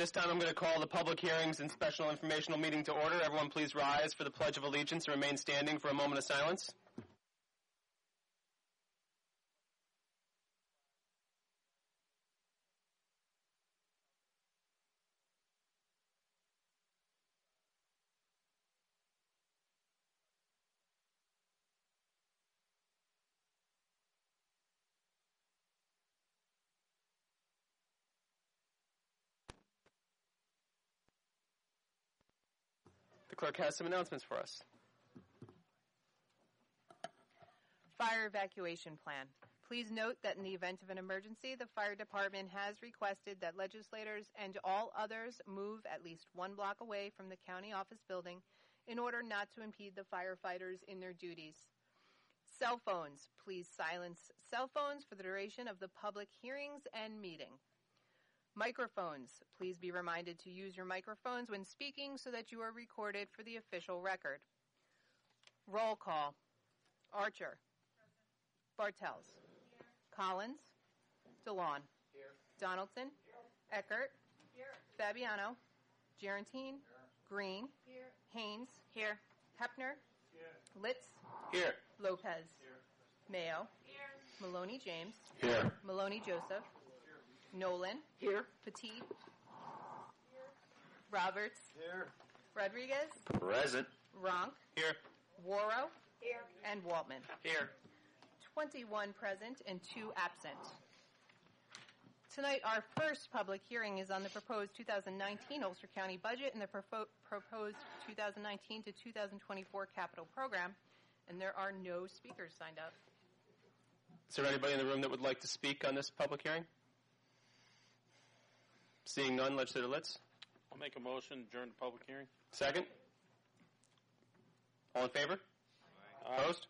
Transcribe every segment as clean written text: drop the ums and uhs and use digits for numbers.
this time I'm going to call the public hearings and special informational meeting to order. Everyone please rise for the Pledge of Allegiance and remain standing for a moment of silence. The clerk has some announcements for us. Fire evacuation plan. Please note that in the event of an emergency, the fire department has requested that legislators and all others move at least 1 block away from the county office building in order not to impede the firefighters in their duties. Cell phones. Please silence cell phones for the duration of the public hearings and meeting. Microphones. Please be reminded to use your microphones when speaking so that you are recorded for the official record. Roll call. Archer. Bartels. Here. Collins. DeLon. Here. Donaldson. Here. Eckert. Here. Fabiano. Gerantine. Here. Green. Here. Haynes. Here. Hepner. Here. Litz. Here. Lopez. Here. Mayo. Here. Maloney James. Here. Maloney Joseph. Nolan. Here. Petit. Here. Roberts. Here. Rodriguez. Present. Ronk. Here. Warrow. Here. And Waltman. Here. 21 present and 2 absent. Tonight, our first public hearing is on the proposed 2019 Ulster County budget and the proposed 2019 to 2024 capital program, and there are no speakers signed up. Is there anybody in the room that would like to speak on this public hearing? Seeing none, Legislator Litz. I'll make a motion, adjourn the public hearing. Second. All in favor? Aye. Opposed?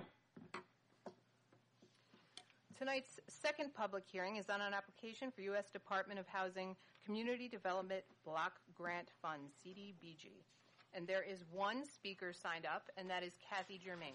Tonight's second public hearing is on an application for U.S. Department of Housing Community Development Block Grant Fund, CDBG. And there is 1 speaker signed up, and that is Kathy Germain.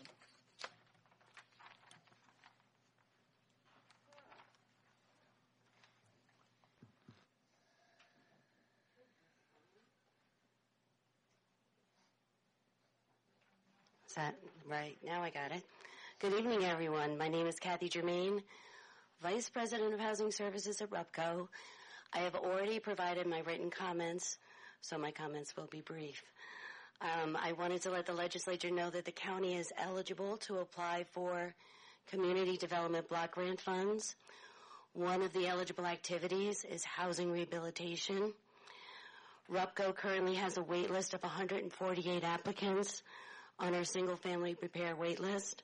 Is that right? Now I got it. Good evening, everyone. My name is Kathy Germain, Vice President of Housing Services at RUPCO. I have already provided my written comments, so my comments will be brief. I wanted to let the legislature know that the county is eligible to apply for community development block grant funds. One of the eligible activities is housing rehabilitation. RUPCO currently has a wait list of 148 applicants on our single-family repair wait list.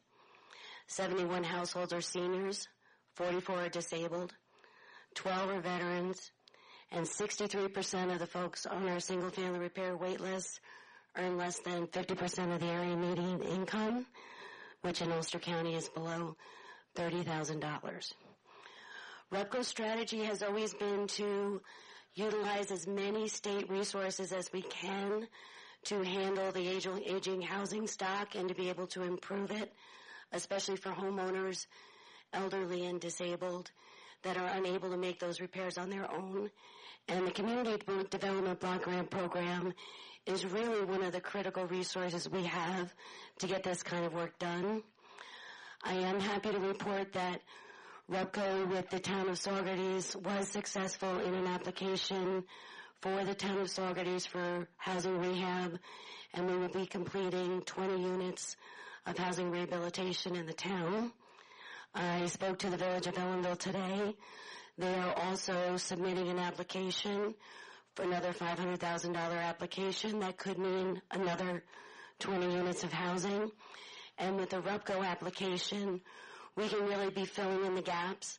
71 households are seniors, 44 are disabled, 12 are veterans, and 63% of the folks on our single-family repair wait list earn less than 50% of the area median income, which in Ulster County is below $30,000. RUPCO's strategy has always been to utilize as many state resources as we can to handle the aging housing stock and to be able to improve it, especially for homeowners, elderly and disabled, that are unable to make those repairs on their own. And the Community Development Block Grant Program is really one of the critical resources we have to get this kind of work done. I am happy to report that RUPCO with the town of Saugerties was successful in an application for the town of Saugerties for housing rehab, and we will be completing 20 units of housing rehabilitation in the town. I spoke to the Village of Ellenville today. They are also submitting an application for another $500,000 application. That could mean another 20 units of housing. And with the RUPCO application, we can really be filling in the gaps.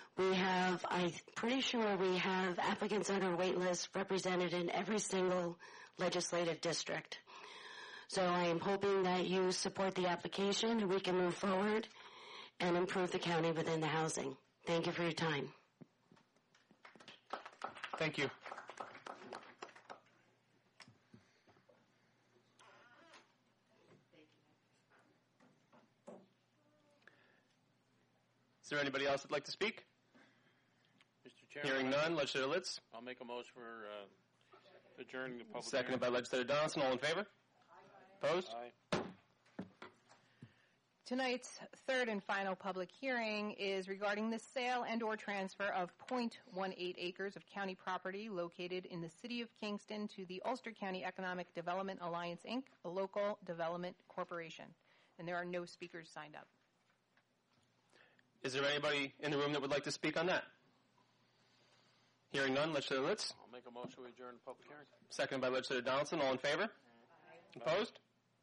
I'm pretty sure we have applicants on our wait list represented in every single legislative district. So I am hoping that you support the application and we can move forward and improve the county within the housing. Thank you for your time. Thank you. Is there anybody else that'd like to speak? Chairman. Hearing none, Legislator Litz. I'll make a motion for adjourning the public Seconded by Legislator Donaldson. All in favor? Opposed? Aye. Tonight's third and final public hearing is regarding the sale and or transfer of .18 acres of county property located in the city of Kingston to the Ulster County Economic Development Alliance, Inc., a local development corporation. And there are no speakers signed up. Is there anybody in the room that would like to speak on that? Hearing none, Legislator Litz. I'll make a motion to adjourn the public hearing. Seconded by Legislator Donaldson. All in favor? Opposed?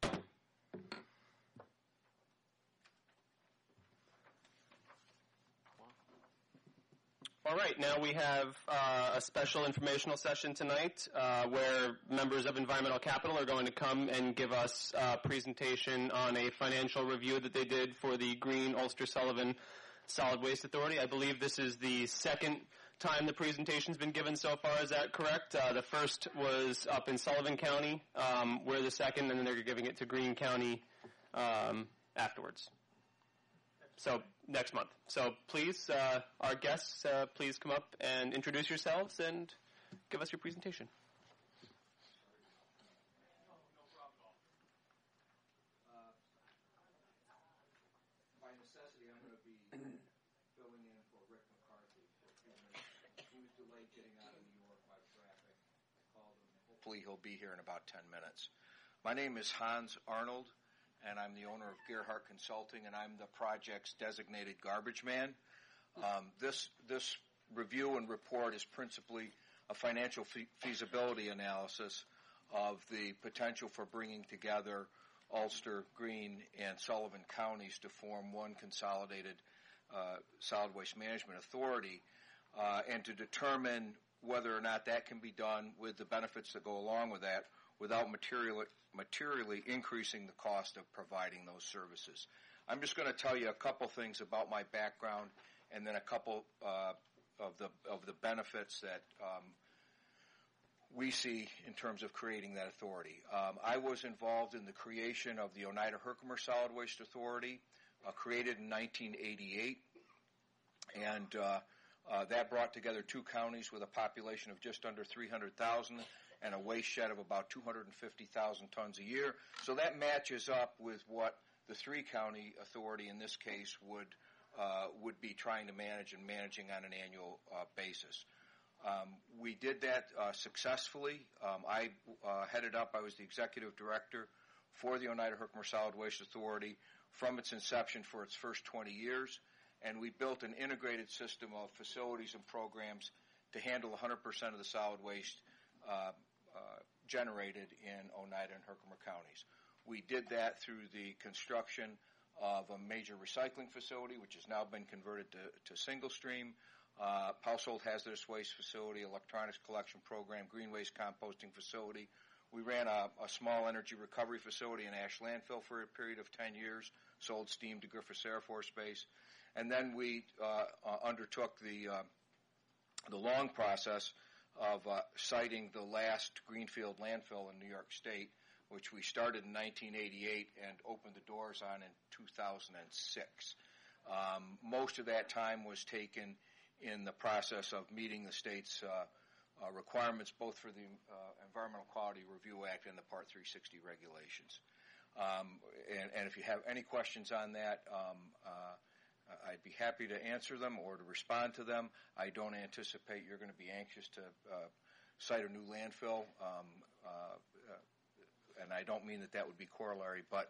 All right, now we have a special informational session tonight where members of Environmental Capital are going to come and give us a presentation on a financial review that they did for the Green Ulster Sullivan Solid Waste Authority. I believe this is the second time the presentation's been given so far. Is that correct? The first was up in Sullivan County. We're the second, and then they're giving it to Greene County afterwards. So next month. So please, our guests, please come up and introduce yourselves and give us your presentation. By necessity, I'm going to be filling in for Rick McCarthy for a few minutes. He was delayed getting out of New York by traffic. I called him. Hopefully he'll be here in about 10 minutes. My name is Hans Arnold, and I'm the owner of Gerhardt Consulting, and I'm the project's designated garbage man. This review and report is principally a financial feasibility analysis of the potential for bringing together Ulster, Greene, and Sullivan counties to form one consolidated solid waste management authority, and to determine whether or not that can be done with the benefits that go along with that without materially increasing the cost of providing those services. I'm just going to tell you a couple things about my background and then a couple of the benefits that we see in terms of creating that authority. I was involved in the creation of the Oneida Herkimer Solid Waste Authority, created in 1988, and that brought together two counties with a population of just under 300,000 and a waste shed of about 250,000 tons a year. So that matches up with what the three-county authority in this case would be trying to manage and managing on an annual basis. We did that successfully. I was the executive director for the Oneida Herkimer Solid Waste Authority from its inception for its first 20 years, and we built an integrated system of facilities and programs to handle 100% of the solid waste generated in Oneida and Herkimer counties. We did that through the construction of a major recycling facility, which has now been converted to single stream, household hazardous waste facility, electronics collection program, green waste composting facility. We ran a small energy recovery facility in Ash Landfill for a period of 10 years, sold steam to Griffiths Air Force Base. And then we undertook the long process of siting the last greenfield landfill in New York State, which we started in 1988 and opened the doors on in 2006. Most of that time was taken in the process of meeting the state's requirements, both for the Environmental Quality Review Act and the Part 360 regulations. And if you have any questions on that, I'd be happy to answer them or to respond to them. I don't anticipate you're going to be anxious to site a new landfill, and I don't mean that would be corollary, but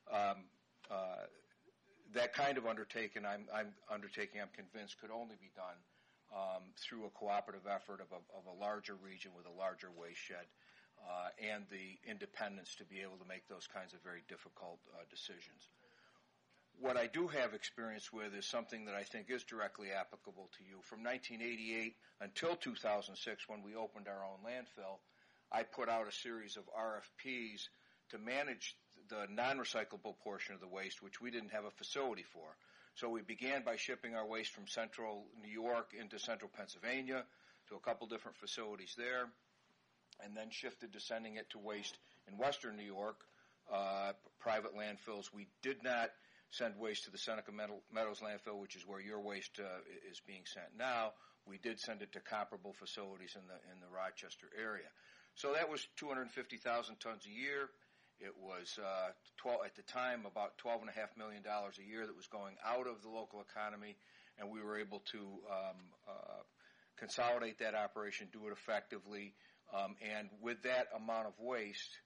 that kind of undertaking, I'm convinced, could only be done through a cooperative effort of a larger region with a larger waste shed and the independence to be able to make those kinds of very difficult decisions. What I do have experience with is something that I think is directly applicable to you. From 1988 until 2006, when we opened our own landfill, I put out a series of RFPs to manage the non-recyclable portion of the waste, which we didn't have a facility for. So we began by shipping our waste from central New York into central Pennsylvania to a couple different facilities there, and then shifted to sending it to waste in western New York, private landfills. We did not send waste to the Seneca Meadows landfill, which is where your waste is being sent now, We did send it to comparable facilities in the Rochester area. So that was 250,000 tons a year. It was at the time about $12.5 million a year that was going out of the local economy, and we were able to consolidate that operation, do it effectively, and with that amount of waste,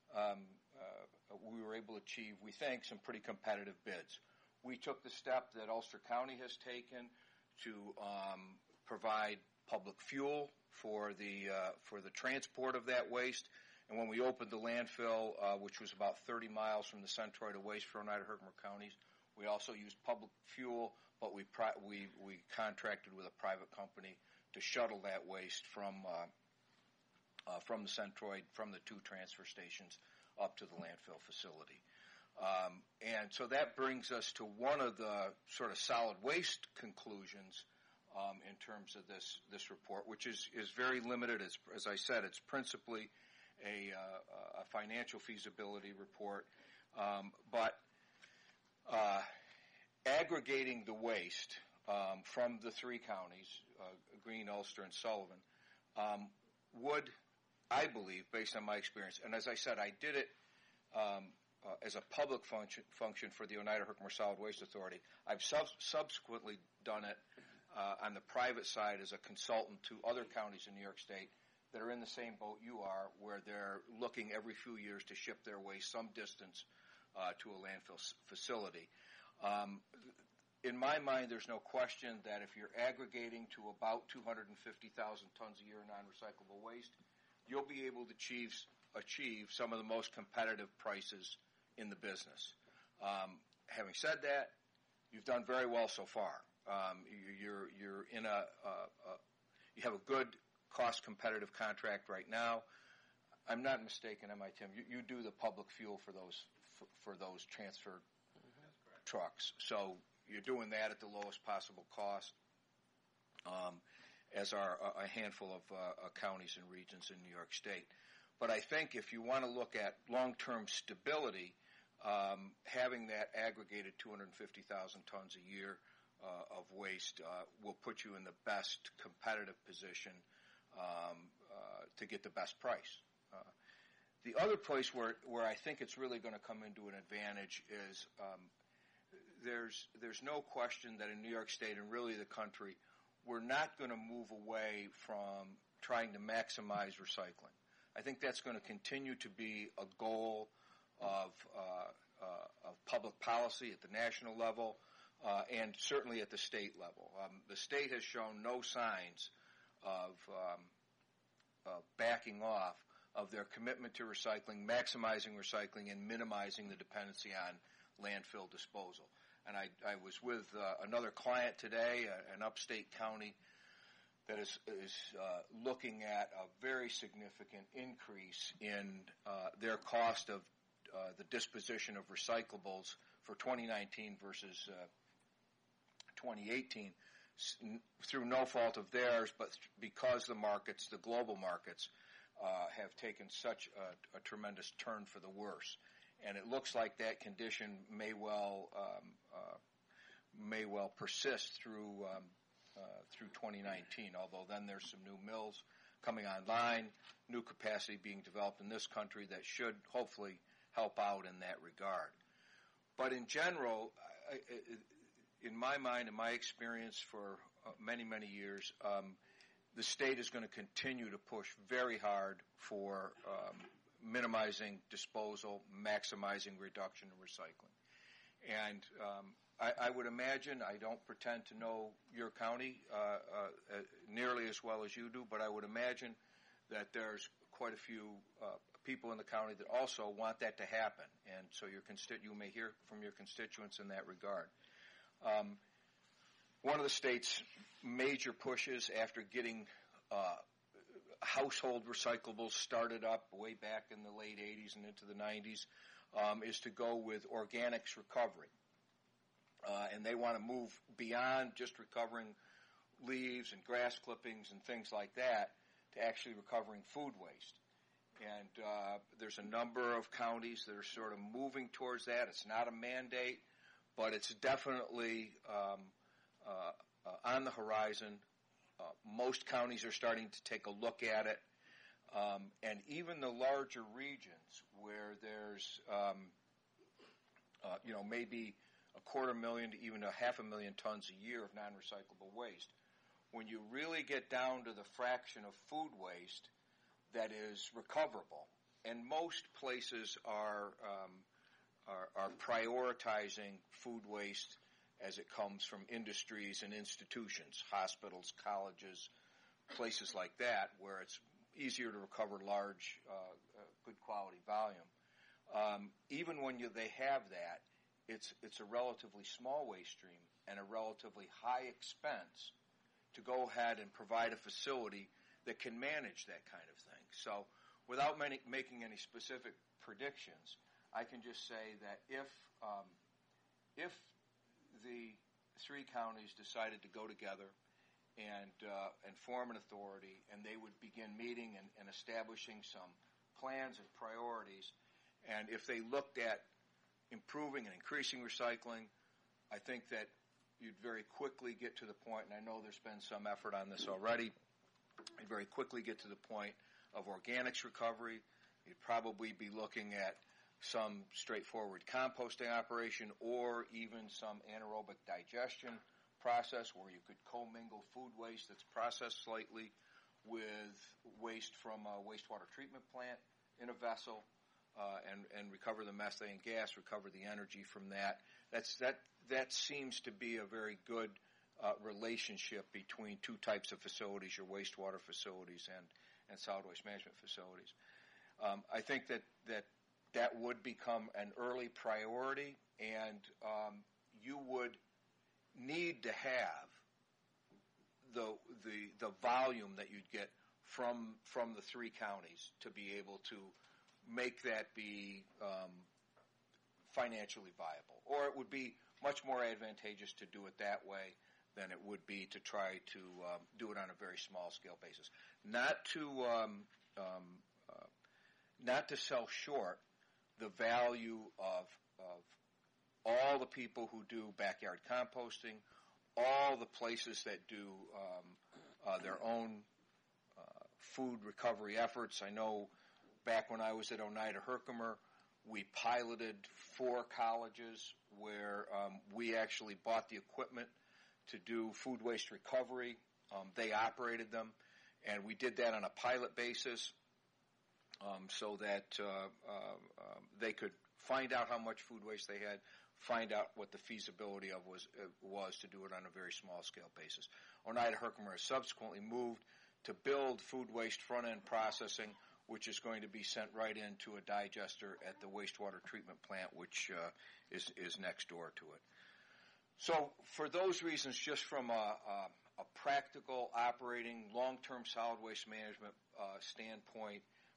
we were able to achieve, we think, some pretty competitive bids. We took the step that Ulster County has taken to provide public fuel for the transport of that waste. And when we opened the landfill, which was about 30 miles from the Centroid of waste for Oneida Herkimer counties, we also used public fuel, but we contracted with a private company to shuttle that waste from the Centroid, from the two transfer stations up to the landfill facility. And so that brings us to one of the sort of solid waste conclusions in terms of this report, which is very limited. As I said, it's principally a financial feasibility report, but aggregating the waste from the three counties, Greene, Ulster, and Sullivan, would, I believe, based on my experience, and as I said, I did it as a public function for the Oneida Herkimer Solid Waste Authority. I've subsequently done it on the private side as a consultant to other counties in New York State that are in the same boat you are, where they're looking every few years to ship their waste some distance to a landfill facility. In my mind, there's no question that if you're aggregating to about 250,000 tons a year of non-recyclable waste, you'll be able to achieve some of the most competitive prices in the business. Having said that, you've done very well so far. You're in you have a good cost-competitive contract right now. I'm not mistaken, am I, Tim? You do the public fuel for those transfer trucks. So you're doing that at the lowest possible cost, as are a handful of counties and regions in New York State. But I think if you want to look at long-term stability, having that aggregated 250,000 tons a year of waste will put you in the best competitive position to get the best price. The other place where I think it's really going to come into an advantage is there's no question that in New York State and really the country, we're not going to move away from trying to maximize recycling. I think that's going to continue to be a goal of public policy at the national level and certainly at the state level. The state has shown no signs of backing off of their commitment to recycling, maximizing recycling, and minimizing the dependency on landfill disposal. And I was with another client today, an upstate county, that is looking at a very significant increase in their cost of the disposition of recyclables for 2019 versus 2018 through no fault of theirs, but because the global markets, have taken such a tremendous turn for the worse. And it looks like that condition may well persist through 2019, although then there's some new mills coming online, new capacity being developed in this country that should hopefully help out in that regard. But in general, in my mind, in my experience for many, many years, the state is going to continue to push very hard for minimizing disposal, maximizing reduction and recycling. And I would imagine, I don't pretend to know your county nearly as well as you do, but I would imagine that there's quite a few people in the county that also want that to happen. And so you may hear from your constituents in that regard. One of the state's major pushes after getting household recyclables started up way back in the late 80s and into the 90s is to go with organics recovery. And they want to move beyond just recovering leaves and grass clippings and things like that to actually recovering food waste. And there's a number of counties that are sort of moving towards that. It's not a mandate, but it's definitely on the horizon Most counties are starting to take a look at it. And even the larger regions where there's, maybe 250,000 to even 500,000 tons a year of non-recyclable waste, when you really get down to the fraction of food waste that is recoverable, and most places are prioritizing food waste as it comes from industries and institutions, hospitals, colleges, places like that, where it's easier to recover large, good quality volume. Even when they have that, it's a relatively small waste stream and a relatively high expense to go ahead and provide a facility that can manage that kind of thing. So without making any specific predictions, I can just say that if the three counties decided to go together and form an authority, and they would begin meeting and establishing some plans and priorities, and if they looked at improving and increasing recycling, I think that you'd very quickly get to the point, and I know there's been some effort on this already, you'd very quickly get to the point of organics recovery. You'd probably be looking at some straightforward composting operation or even some anaerobic digestion process where you could commingle food waste that's processed slightly with waste from a wastewater treatment plant in a vessel and recover the methane gas, recover the energy from that. That seems to be a very good relationship between two types of facilities, your wastewater facilities and solid waste management facilities. I think that would become an early priority, and you would need to have the volume that you'd get from the three counties to be able to make that be financially viable. Or it would be much more advantageous to do it that way than it would be to try to do it on a very small scale basis. Not to sell short the value of all the people who do backyard composting, all the places that do their own food recovery efforts. I know back when I was at Oneida Herkimer, we piloted 4 colleges where we actually bought the equipment to do food waste recovery. They operated them, and we did that on a pilot basis so that they could find out how much food waste they had, find out what the feasibility of was to do it on a very small scale basis. Oneida Herkimer has subsequently moved to build food waste front-end processing, which is going to be sent right into a digester at the wastewater treatment plant, which is next door to it. So for those reasons, just from a practical, operating, long-term solid waste management standpoint,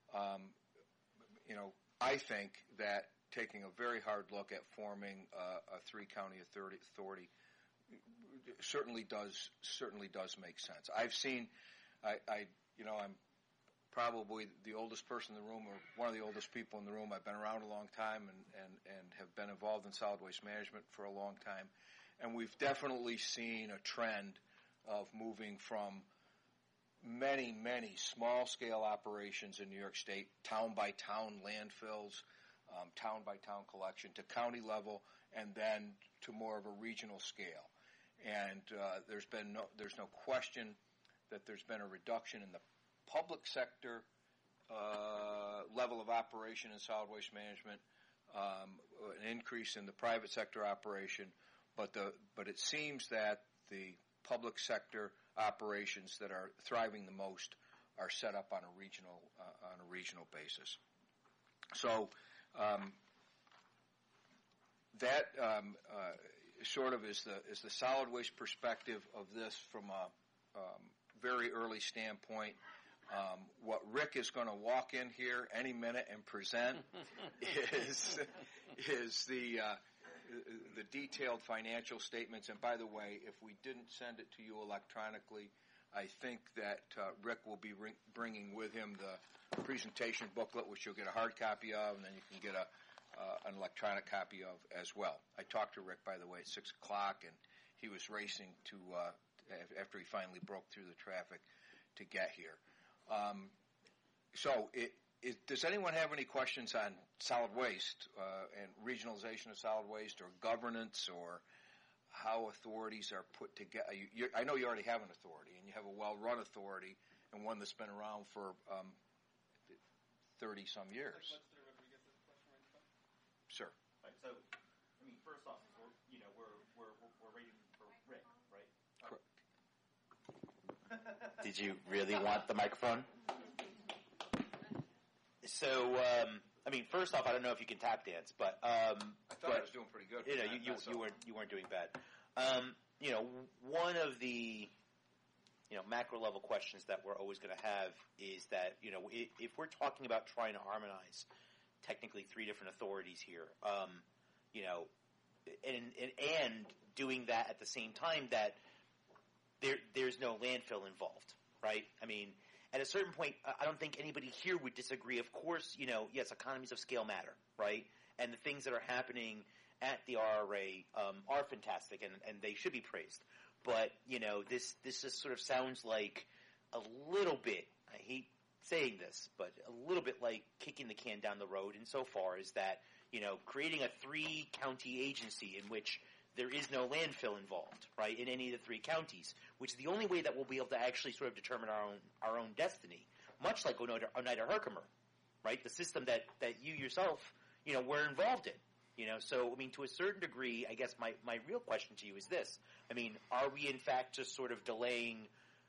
I think that taking a very hard look at forming a three-county authority certainly does make sense. I've seen, I'm probably the oldest person in the room, or one of the oldest people in the room. I've been around a long time and have been involved in solid waste management for a long time. And we've definitely seen a trend of moving from many, many small-scale operations in New York State, town-by-town landfills, town-by-town collection, to county level, and then to more of a regional scale. And there's no question that there's been a reduction in the public sector level of operation in solid waste management, an increase in the private sector operation, but it seems that the public sector operations that are thriving the most are set up on a regional basis. So that sort of is the solid waste perspective of this from a very early standpoint. What Rick is going to walk in here any minute and present is the detailed financial statements. And by the way, if we didn't send it to you electronically, I think that Rick will be bringing with him the presentation booklet, which you'll get a hard copy of, and then you can get an electronic copy of as well. I talked to Rick, by the way, at 6 o'clock, and he was racing to after he finally broke through the traffic to get here. Does anyone have any questions on solid waste and regionalization of solid waste or governance or how authorities are put together? I know you already have an authority, and you have a well-run authority and one that's been around for 30-some years. Sir. Right, so, I mean, first off, we're waiting for Rick, right? Correct. Did you really want the microphone? So, I mean, first off, I don't know if you can tap dance, but I thought I was doing pretty good. You weren't doing bad. One of the macro level questions that we're always going to have is that if we're talking about trying to harmonize technically three different authorities here, and doing that at the same time that there's no landfill involved, right? I mean, at a certain point, I don't think anybody here would disagree. Of course, yes, economies of scale matter, right? And the things that are happening at the RRA are fantastic, and they should be praised. But, this just sort of sounds like a little bit, I hate saying this, but a little bit like kicking the can down the road insofar as that, creating a 3-county agency in which there is no landfill involved, right, in any of the 3 counties, which is the only way that we'll be able to actually sort of determine our own destiny, much like Oneida Herkimer, right, the system that you yourself, were involved in. So, I mean, to a certain degree, I guess my real question to you is this. I mean, are we in fact just sort of delaying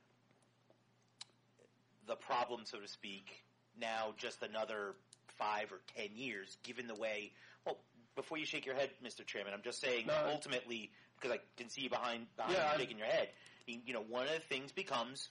the problem, so to speak, now just another 5 or 10 years, given the way, well, before you shake your head, Mr. Chairman, I'm just saying ultimately, because I can see you behind you shaking your head, one of the things becomes,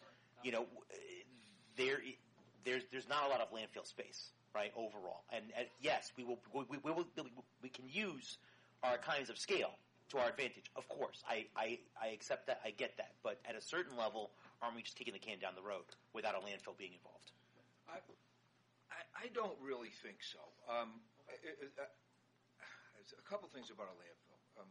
there's not a lot of landfill space, right, overall. And yes, we can use our economies of scale to our advantage. Of course, I accept that, I get that. But at a certain level, aren't we just kicking the can down the road without a landfill being involved? I don't really think so. A couple things about a landfill.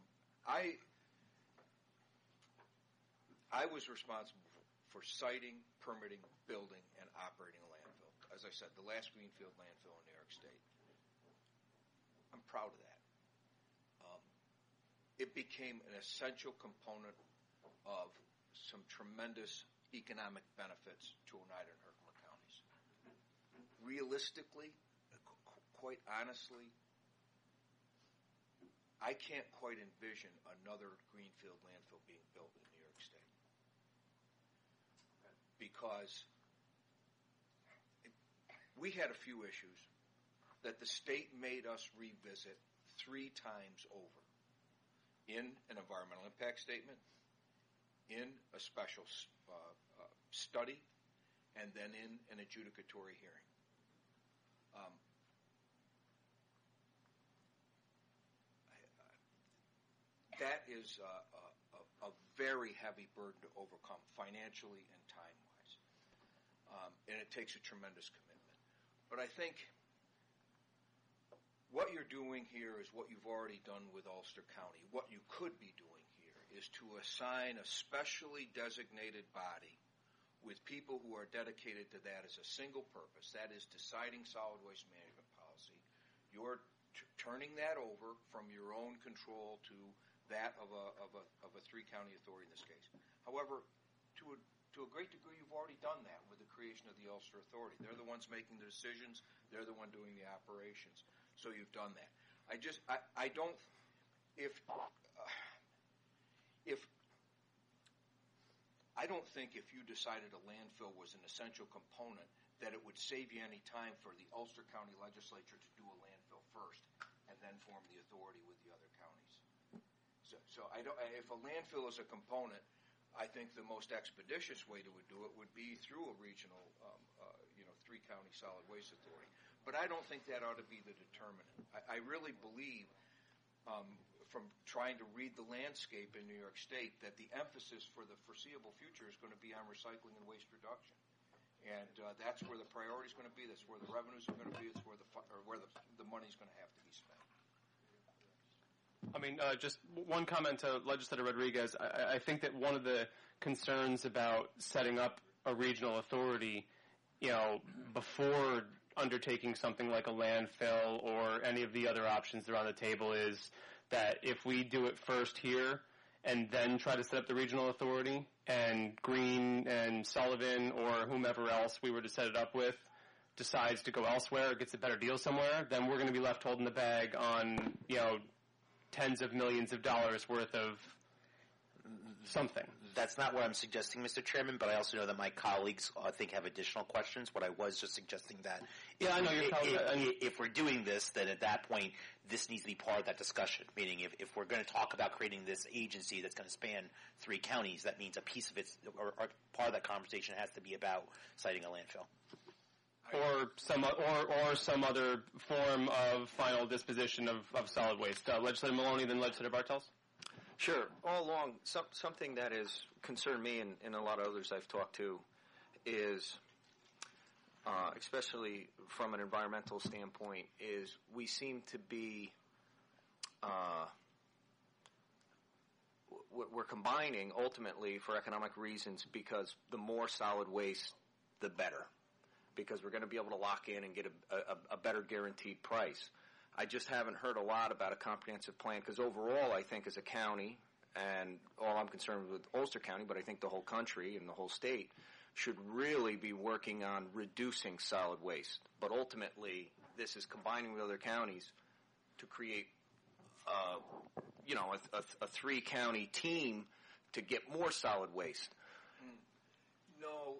I was responsible for siting, permitting, building, and operating a landfill. As I said, the last greenfield landfill in New York State. I'm proud of that. It became an essential component of some tremendous economic benefits to Oneida and Herkimer counties. Realistically, quite honestly, I can't quite envision another greenfield landfill being built in New York State. Because we had a few issues that the state made us revisit 3 times over. In an environmental impact statement, in a special study, and then in an adjudicatory hearing. That is a very heavy burden to overcome financially and time-wise. And it takes a tremendous commitment. But I think what you're doing here is what you've already done with Ulster County. What you could be doing here is to assign a specially designated body with people who are dedicated to that as a single purpose, that is deciding solid waste management policy. You're turning that over from your own control to that of a 3-county authority in this case. However, to a great degree, you've already done that with the creation of the Ulster Authority. They're the ones making the decisions. They're the one doing the operations. So you've done that. I don't think if you decided a landfill was an essential component that it would save you any time for the Ulster County Legislature to do a landfill first and then form the authority with the other counties. So if a landfill is a component, I think the most expeditious way to do it would be through a regional 3-county solid waste authority. But I don't think that ought to be the determinant. I really believe, from trying to read the landscape in New York State, that the emphasis for the foreseeable future is going to be on recycling and waste reduction. And that's where the priority is going to be. That's where the revenues are going to be. It's where the money is going to have to be spent. I mean, just one comment to Legislator Rodriguez. I think that one of the concerns about setting up a regional authority, before undertaking something like a landfill or any of the other options that are on the table is that if we do it first here and then try to set up the regional authority and Green and Sullivan or whomever else we were to set it up with decides to go elsewhere or gets a better deal somewhere, then we're going to be left holding the bag on, tens of millions of dollars worth of something. That's not what I'm suggesting, Mr. Chairman, but I also know that my colleagues, I think, have additional questions. What I was just suggesting that I know your colleagues. If we're doing this, then at that point, this needs to be part of that discussion. Meaning, if we're going to talk about creating this agency that's going to span 3 counties, that means a piece of it, or part of that conversation has to be about citing a landfill. Or some other form of final disposition of solid waste. Legislator Maloney, then Legislator Bartels. Sure. All along, something that has concerned me and a lot of others I've talked to is, especially from an environmental standpoint, is we seem to be we're combining ultimately for economic reasons because the more solid waste, the better. Because we're going to be able to lock in and get a better guaranteed price. I just haven't heard a lot about a comprehensive plan because overall I think as a county, and all I'm concerned with Ulster County, but I think the whole country and the whole state should really be working on reducing solid waste. But ultimately this is combining with other counties to create a 3-county team to get more solid waste. No,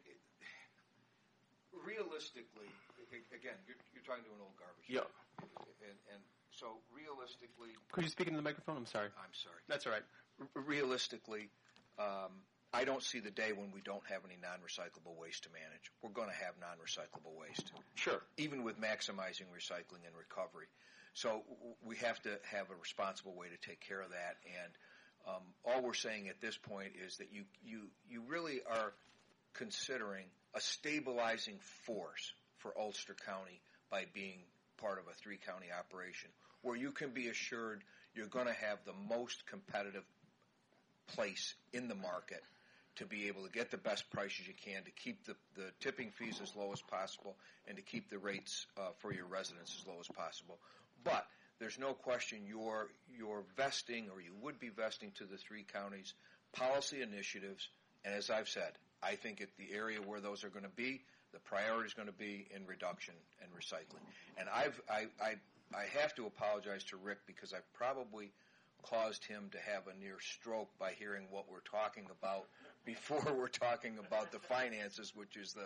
realistically, again, you're talking to an old garbage. Yeah. And so realistically... Could you speak into the microphone? I'm sorry. I'm sorry. That's all right. Realistically, I don't see the day when we don't have any non-recyclable waste to manage. We're going to have non-recyclable waste. Sure. Even with maximizing recycling and recovery. So we have to have a responsible way to take care of that. And all we're saying at this point is that you really are considering a stabilizing force for Ulster County by being part of a 3-county operation, where you can be assured you're going to have the most competitive place in the market to be able to get the best prices you can, to keep the tipping fees as low as possible, and to keep the rates for your residents as low as possible. But there's no question you're vesting, or you would be vesting to the 3 counties, policy initiatives, and as I've said, I think at the area where those are going to be, the priority is going to be in reduction and recycling. And I have to apologize to Rick because I've probably caused him to have a near stroke by hearing what we're talking about before we're talking about the finances, which is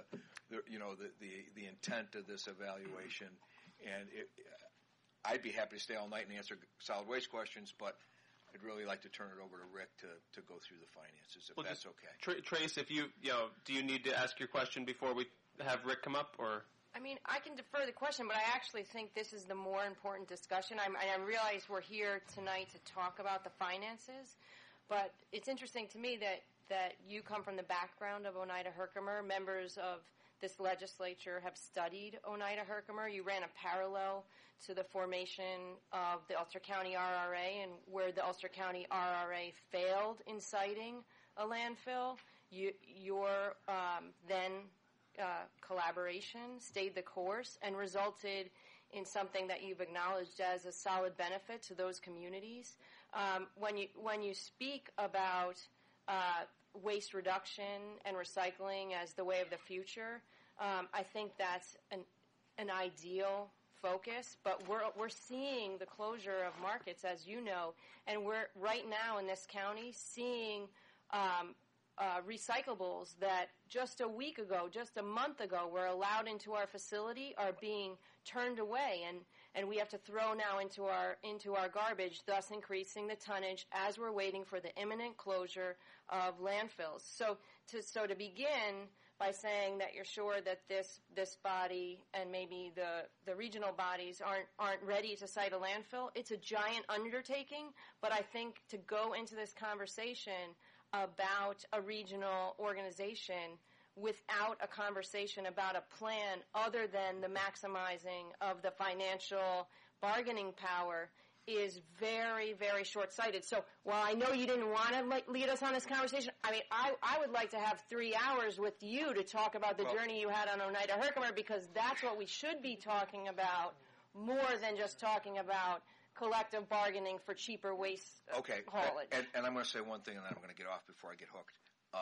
the intent of this evaluation. And I'd be happy to stay all night and answer solid waste questions, but I'd really like to turn it over to Rick to go through the finances, if that's okay. Trace, if do you need to ask your question before we have Rick come up, or? I mean, I can defer the question, but I actually think this is the more important discussion. I realize we're here tonight to talk about the finances, but it's interesting to me that you come from the background of Oneida Herkimer. Members of this legislature have studied Oneida Herkimer. You ran a parallel to the formation of the Ulster County RRA, and where the Ulster County RRA failed in siting a landfill, your then collaboration stayed the course and resulted in something that you've acknowledged as a solid benefit to those communities. When you speak about waste reduction and recycling as the way of the future, I think that's an ideal focus, but we're seeing the closure of markets, as you know, and we're right now in this county seeing recyclables that just a week ago, just a month ago, were allowed into our facility are being turned away, and we have to throw now into our garbage, thus increasing the tonnage as we're waiting for the imminent closure of landfills. So to begin by saying that you're sure that this body and maybe the regional bodies aren't ready to site a landfill, it's a giant undertaking. But I think to go into this conversation about a regional organization without a conversation about a plan other than the maximizing of the financial bargaining power is very, very short-sighted. So while I know you didn't want to lead us on this conversation, I mean, I would like to have 3 hours with you to talk about the journey you had on Oneida Herkimer, because that's what we should be talking about more than just talking about collective bargaining for cheaper waste haulage. And I'm going to say one thing, and then I'm going to get off before I get hooked.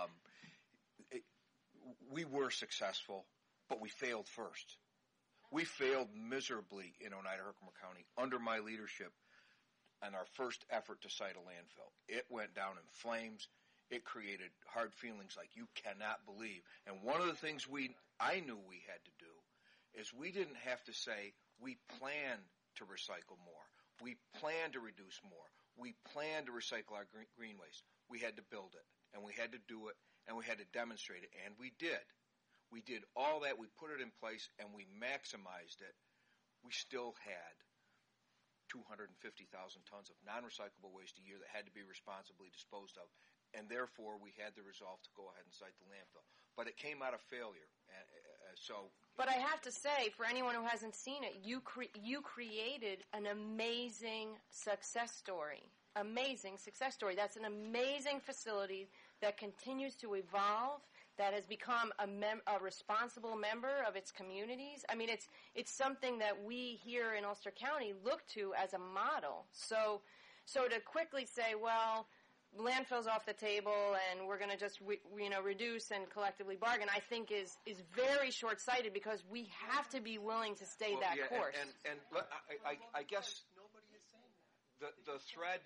We were successful, but we failed first. We failed miserably in Oneida Herkimer County under my leadership on our first effort to site a landfill. It went down in flames. It created hard feelings like you cannot believe. And one of the things I knew we had to do is we didn't have to say we plan to recycle more. We plan to reduce more. We plan to recycle our green waste. We had to build it, and we had to do it, and we had to demonstrate it, and we did. We did all that. We put it in place, and we maximized it. We still had 250,000 tons of non-recyclable waste a year that had to be responsibly disposed of, and therefore we had the resolve to go ahead and site the landfill. But it came out of failure. But I have to say, for anyone who hasn't seen it, you created an amazing success story. Amazing success story. That's an amazing facility that continues to evolve, that has become a responsible member of its communities. I mean, it's something that we here in Ulster County look to as a model. So to quickly say, well, landfill's off the table and we're going to just reduce and collectively bargain, I think is very short-sighted, because we have to be willing to stay course. And I guess the thread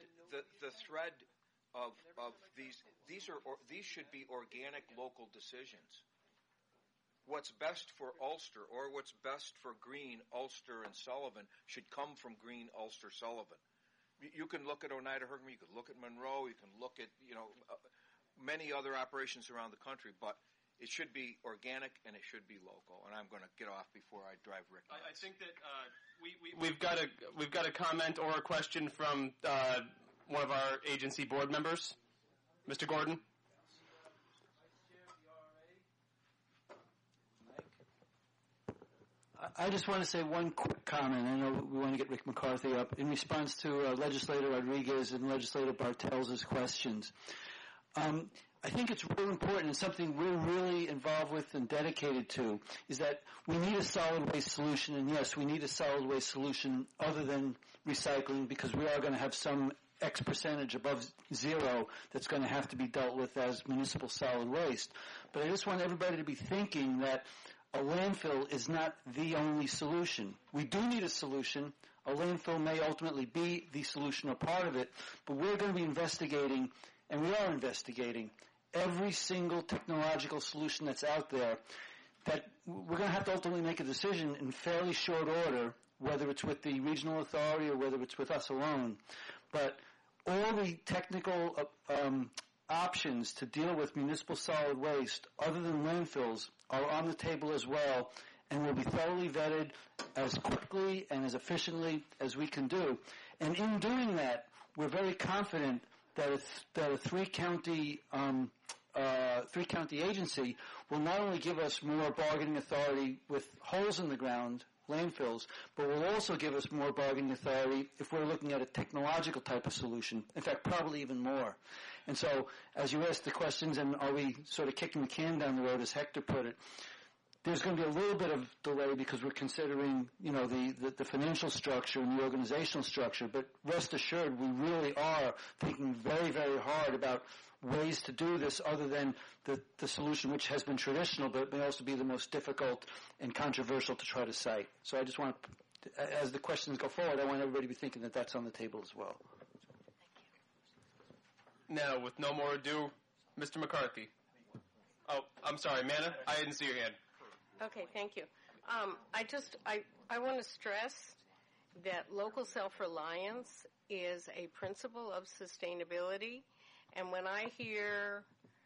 of these should be organic local decisions. What's best for Ulster, or what's best for Green, Ulster, and Sullivan should come from Green, Ulster, Sullivan. You can look at Oneida Herkimer, you can look at Monroe, you can look at many other operations around the country, but it should be organic and it should be local. And I'm going to get off before I drive Rick nuts. I think that we've got a comment or a question from one of our agency board members, Mr. Gordon. I just want to say one quick comment. I know we want to get Rick McCarthy up. In response to Legislator Rodriguez and Legislator Bartels' questions, I think it's really important, and something we're really involved with and dedicated to, is that we need a solid waste solution. And yes, we need a solid waste solution other than recycling, because we are going to have some X percentage above zero that's going to have to be dealt with as municipal solid waste. But I just want everybody to be thinking that a landfill is not the only solution. We do need a solution. A landfill may ultimately be the solution or part of it, but we're going to be investigating, and we are investigating, every single technological solution that's out there, that we're going to have to ultimately make a decision in fairly short order, whether it's with the regional authority or whether it's with us alone. But all the technical options to deal with municipal solid waste, other than landfills, are on the table as well, and will be thoroughly vetted as quickly and as efficiently as we can do. And in doing that, we're very confident that a three-county agency will not only give us more bargaining authority with holes in the ground, landfills, but will also give us more bargaining authority if we're looking at a technological type of solution. In fact, probably even more. And so, as you asked the questions, and are we sort of kicking the can down the road, as Hector put it, there's going to be a little bit of delay because we're considering, the financial structure and the organizational structure. But rest assured, we really are thinking very, very hard about ways to do this other than the solution which has been traditional, but may also be the most difficult and controversial to try to cite. So I just want to, as the questions go forward, I want everybody to be thinking that that's on the table as well. Now, with no more ado, Mr. McCarthy. Oh, I'm sorry, Manna, I didn't see your hand. Okay, thank you. I want to stress that local self-reliance is a principle of sustainability, and when I hear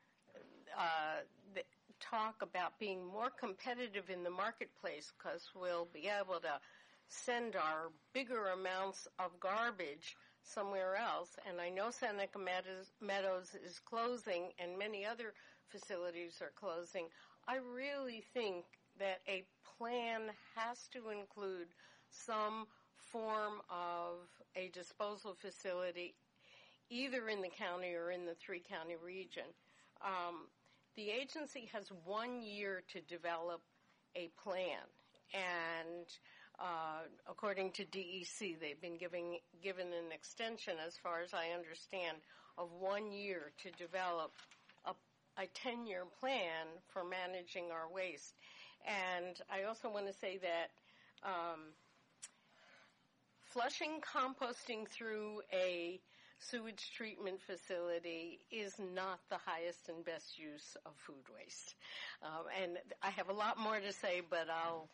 talk about being more competitive in the marketplace because we'll be able to send our bigger amounts of garbage somewhere else, and I know Seneca Meadows is closing and many other facilities are closing, I really think that a plan has to include some form of a disposal facility either in the county or in the three-county region. The agency has 1 year to develop a plan, and according to DEC, they've been given an extension, as far as I understand, of 1 year to develop a 10-year plan for managing our waste. And I also want to say that flushing composting through a sewage treatment facility is not the highest and best use of food waste. And I have a lot more to say, but I'll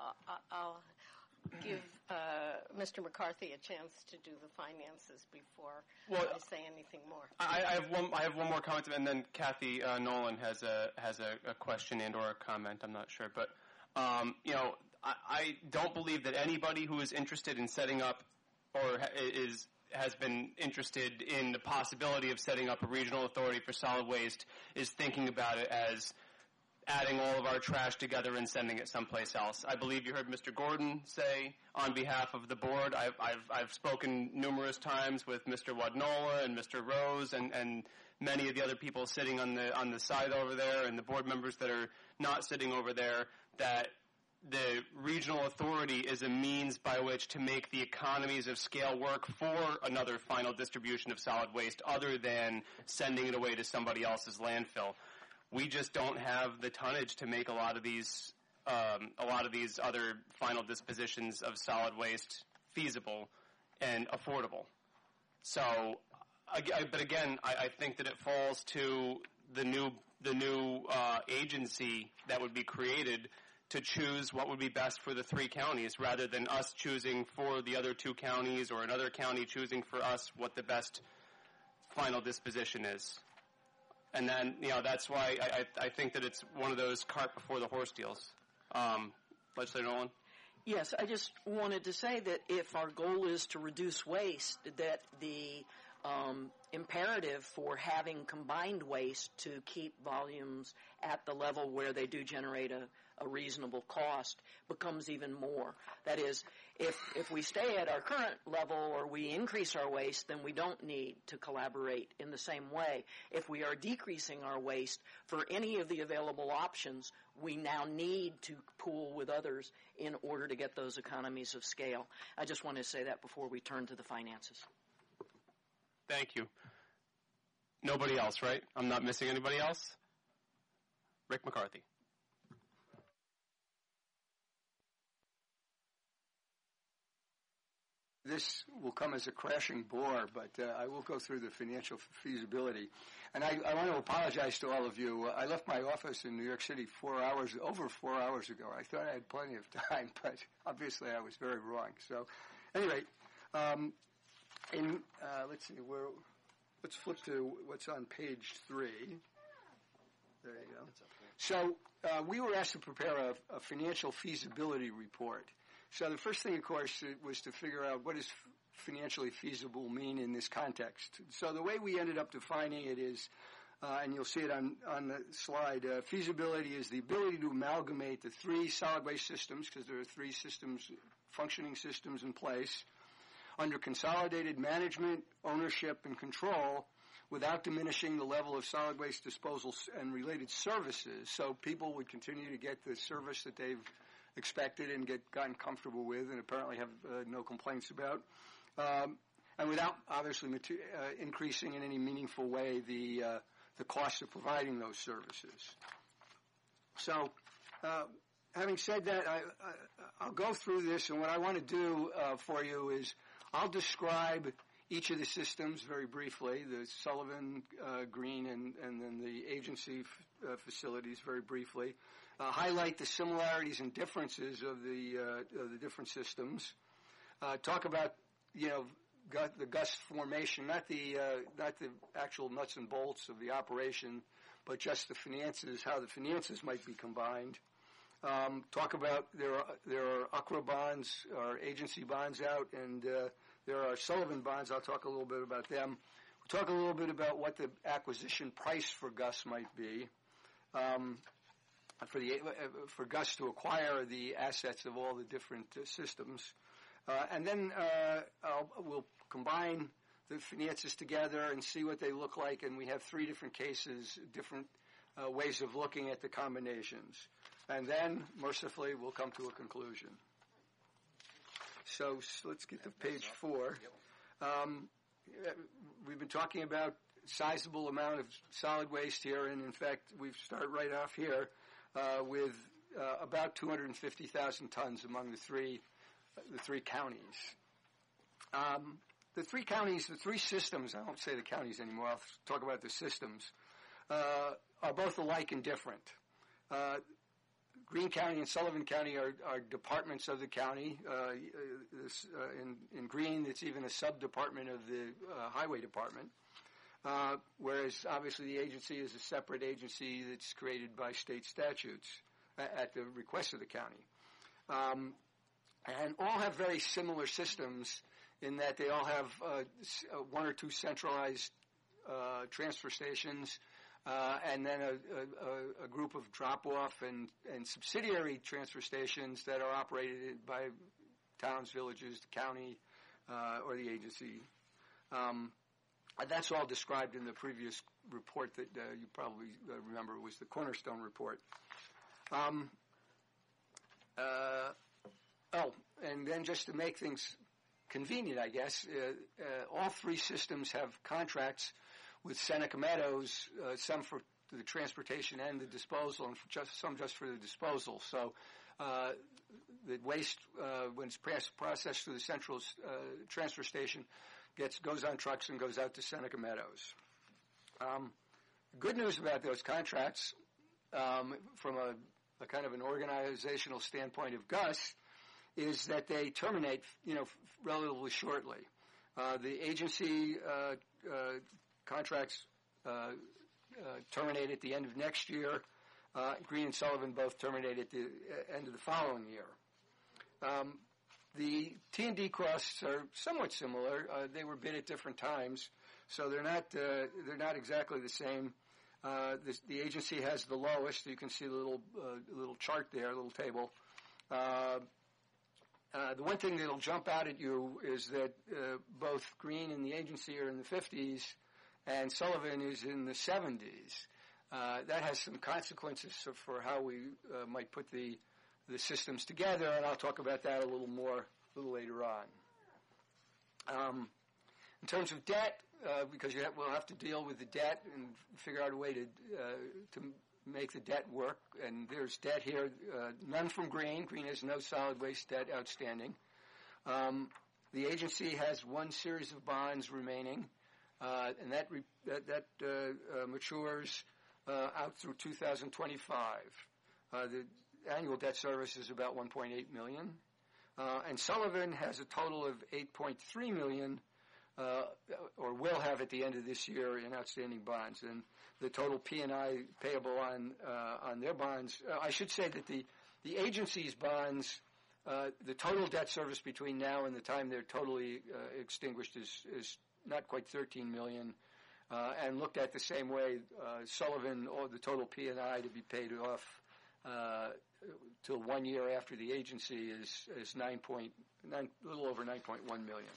give Mr. McCarthy a chance to do the finances before I say anything more. I have one more comment, and then Kathy Nolan has a question and or a comment. I'm not sure, but I don't believe that anybody who is interested in setting up or has been interested in the possibility of setting up a regional authority for solid waste is thinking about it as adding all of our trash together and sending it someplace else. I believe you heard Mr. Gordon say on behalf of the board, I've spoken numerous times with Mr. Wadnola and Mr. Rose and many of the other people sitting on the side over there and the board members that are not sitting over there, that the regional authority is a means by which to make the economies of scale work for another final distribution of solid waste other than sending it away to somebody else's landfill. We just don't have the tonnage to make a lot of these other final dispositions of solid waste feasible and affordable. So, but again, I think that it falls to the new agency that would be created to choose what would be best for the three counties rather than us choosing for the other two counties or another county choosing for us what the best final disposition is. And then, that's why I think that it's one of those cart before the horse deals. Legislator Nolan? Yes, I just wanted to say that if our goal is to reduce waste, that the imperative for having combined waste to keep volumes at the level where they do generate a reasonable cost becomes even more. That is, if we stay at our current level or we increase our waste, then we don't need to collaborate in the same way. If we are decreasing our waste for any of the available options, we now need to pool with others in order to get those economies of scale. I just wanted to say that before we turn to the finances. Thank you. Nobody else, right? I'm not missing anybody else? Rick McCarthy. This will come as a crashing bore, but I will go through the financial feasibility. And I want to apologize to all of you. I left my office in New York City over 4 hours ago. I thought I had plenty of time, but obviously I was very wrong. So, anyway, let's see, let's flip to what's on page 3. There you go. So we were asked to prepare a financial feasibility report. So the first thing, of course, was to figure out what does financially feasible mean in this context. So the way we ended up defining it is, and you'll see it on the slide, feasibility is the ability to amalgamate the three solid waste systems, because there are three systems, functioning systems in place, under consolidated management, ownership, and control without diminishing the level of solid waste disposal and related services. So people would continue to get the service that they've expected and gotten comfortable with and apparently have no complaints about. And without obviously increasing in any meaningful way the cost of providing those services. So having said that, I'll go through this, and what I want to do for you is I'll describe each of the systems very briefly, the Sullivan, Green, and then the agency facilities very briefly. Highlight the similarities and differences of the different systems. Talk about the GUS formation, not the actual nuts and bolts of the operation, but just the finances, how the finances might be combined. Talk about there are UCRA bonds or agency bonds out, and there are Sullivan bonds. I'll talk a little bit about them. We'll talk a little bit about what the acquisition price for GUS might be. For GUS to acquire the assets of all the different systems. And then we'll combine the finances together and see what they look like, and we have 3 different cases, different ways of looking at the combinations. And then, mercifully, we'll come to a conclusion. So let's get to page 4. We've been talking about sizable amount of solid waste here, and in fact, we start right off here with about 250,000 tons among the three counties. The 3 counties, the 3 systems, I won't say the counties anymore, I'll talk about the systems, are both alike and different. Greene County and Sullivan County are departments of the county. In Greene, it's even a sub-department of the Highway Department, whereas obviously the agency is a separate agency that's created by state statutes at the request of the county. And all have very similar systems in that they all have 1 or 2 centralized transfer stations, and then a group of drop-off and subsidiary transfer stations that are operated by towns, villages, the county, or the agency. That's all described in the previous report that you probably remember was the Cornerstone report. And then just to make things convenient, I guess, all 3 systems have contracts with Seneca Meadows, some for the transportation and the disposal, and some just for the disposal. So the waste, when it's processed through the central transfer station, goes on trucks and goes out to Seneca Meadows. Good news about those contracts, from a kind of an organizational standpoint of Gus, is that they terminate, relatively shortly. The agency contracts terminate at the end of next year. Greene and Sullivan both terminate at the end of the following year. The T&D costs are somewhat similar. They were bid at different times, so they're not exactly the same. The agency has the lowest. You can see the little chart there, little table. The one thing that'll jump out at you is that both Greene and the agency are in the 50s, and Sullivan is in the 70s. That has some consequences for how we might put the systems together, and I'll talk about that a little later on. In terms of debt, because we'll have to deal with the debt and figure out a way to make the debt work, and there's debt here, none from Greene. Greene has no solid waste debt outstanding. The agency has 1 series of bonds remaining, and that matures out through 2025. The annual debt service is about $1.8 million, and Sullivan has a total of $8.3 million, or will have at the end of this year, in outstanding bonds. And the total P&I payable on their bonds, I should say that the agency's bonds, the total debt service between now and the time they're totally extinguished is not quite $13 million. And looked at the same way, Sullivan, or the total P&I to be paid off till 1 year after the agency is a little over $9.1 million.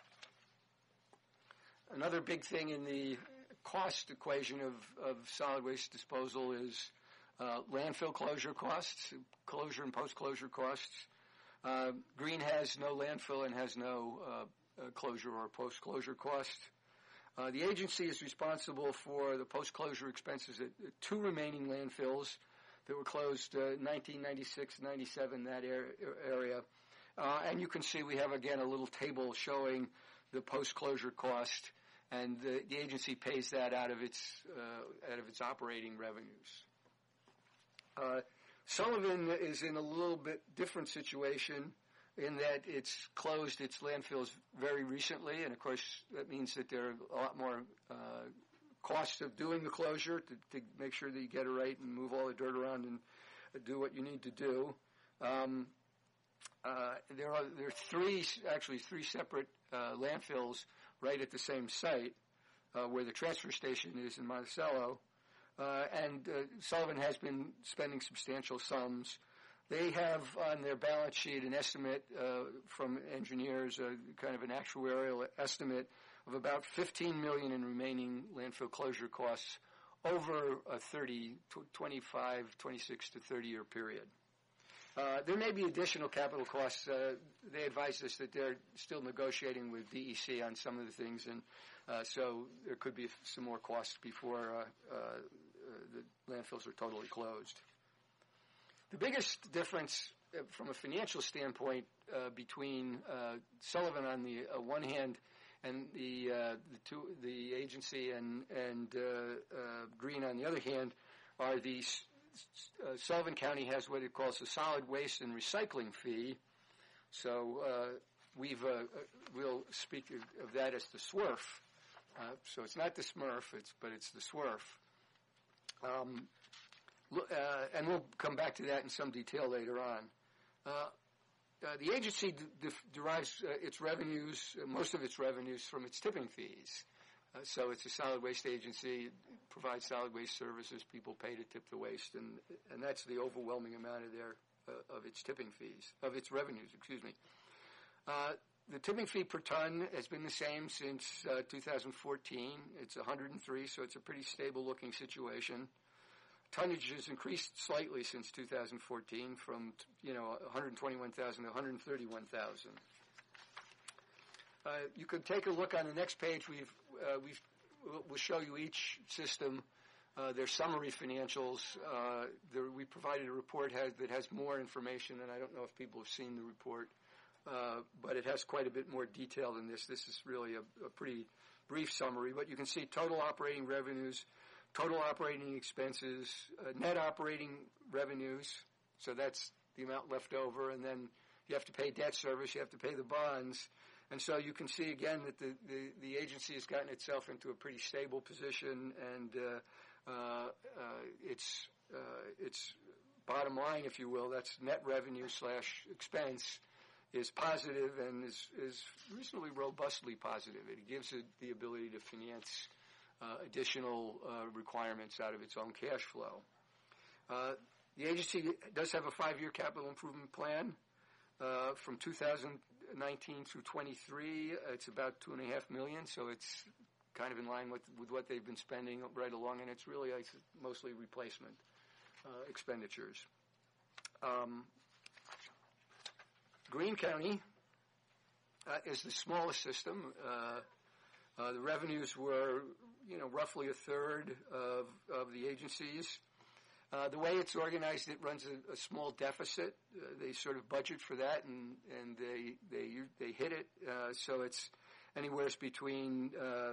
Another big thing in the cost equation of solid waste disposal is landfill closure costs, closure and post-closure costs. Greene has no landfill and has no closure or post-closure cost. The agency is responsible for the post-closure expenses at 2 remaining landfills that were closed 1996, 97, that area. And you can see we have, again, a little table showing the post-closure cost, and the agency pays that out of its operating revenues. Sullivan is in a little bit different situation in that it's closed its landfills very recently, and of course that means that there are a lot more costs of doing the closure to make sure that you get it right and move all the dirt around and do what you need to do. There are 3 separate landfills right at the same site where the transfer station is in Monticello, and Sullivan has been spending substantial sums They have on their balance sheet an estimate from engineers, kind of an actuarial estimate of about $15 million in remaining landfill closure costs over a 26 to 30-year period. There may be additional capital costs. They advised us that they're still negotiating with DEC on some of the things, and so there could be some more costs before the landfills are totally closed. The biggest difference from a financial standpoint between Sullivan on the one hand and the agency and Green on the other hand are the Sullivan County has what it calls a solid waste and recycling fee. So we'll speak of that as the SWRF. So it's not the SMRF, but it's the SWRF. And we'll come back to that in some detail later on. The agency derives its revenues, most of its revenues, from its tipping fees. So it's a solid waste agency. It provides solid waste services. People pay to tip the waste, and that's the overwhelming amount of its tipping fees, of its revenues. Excuse me. The tipping fee per ton has been the same since 2014. It's 103, so it's a pretty stable-looking situation. Tonnage has increased slightly since 2014 from 121,000 to 131,000. You could take a look on the next page. We'll show you each system, their summary financials. We provided a report that has more information, and I don't know if people have seen the report, but it has quite a bit more detail than this. This is really a pretty brief summary, but you can see total operating revenues, total operating expenses, net operating revenues, so that's the amount left over, and then you have to pay debt service, you have to pay the bonds, and so you can see again that the agency has gotten itself into a pretty stable position, and its bottom line, if you will, that's net revenue / expense, is positive and is reasonably robustly positive. It gives it the ability to finance additional requirements out of its own cash flow. The agency does have a 5-year capital improvement plan from 2019 through 23. It's about $2.5 million, so it's kind of in line with what they've been spending right along, and it's really mostly replacement expenditures. Greene County is the smallest system. The revenues were, roughly a third of the agency's. The way it's organized, it runs a small deficit. They sort of budget for that, and they hit it. So it's anywhere between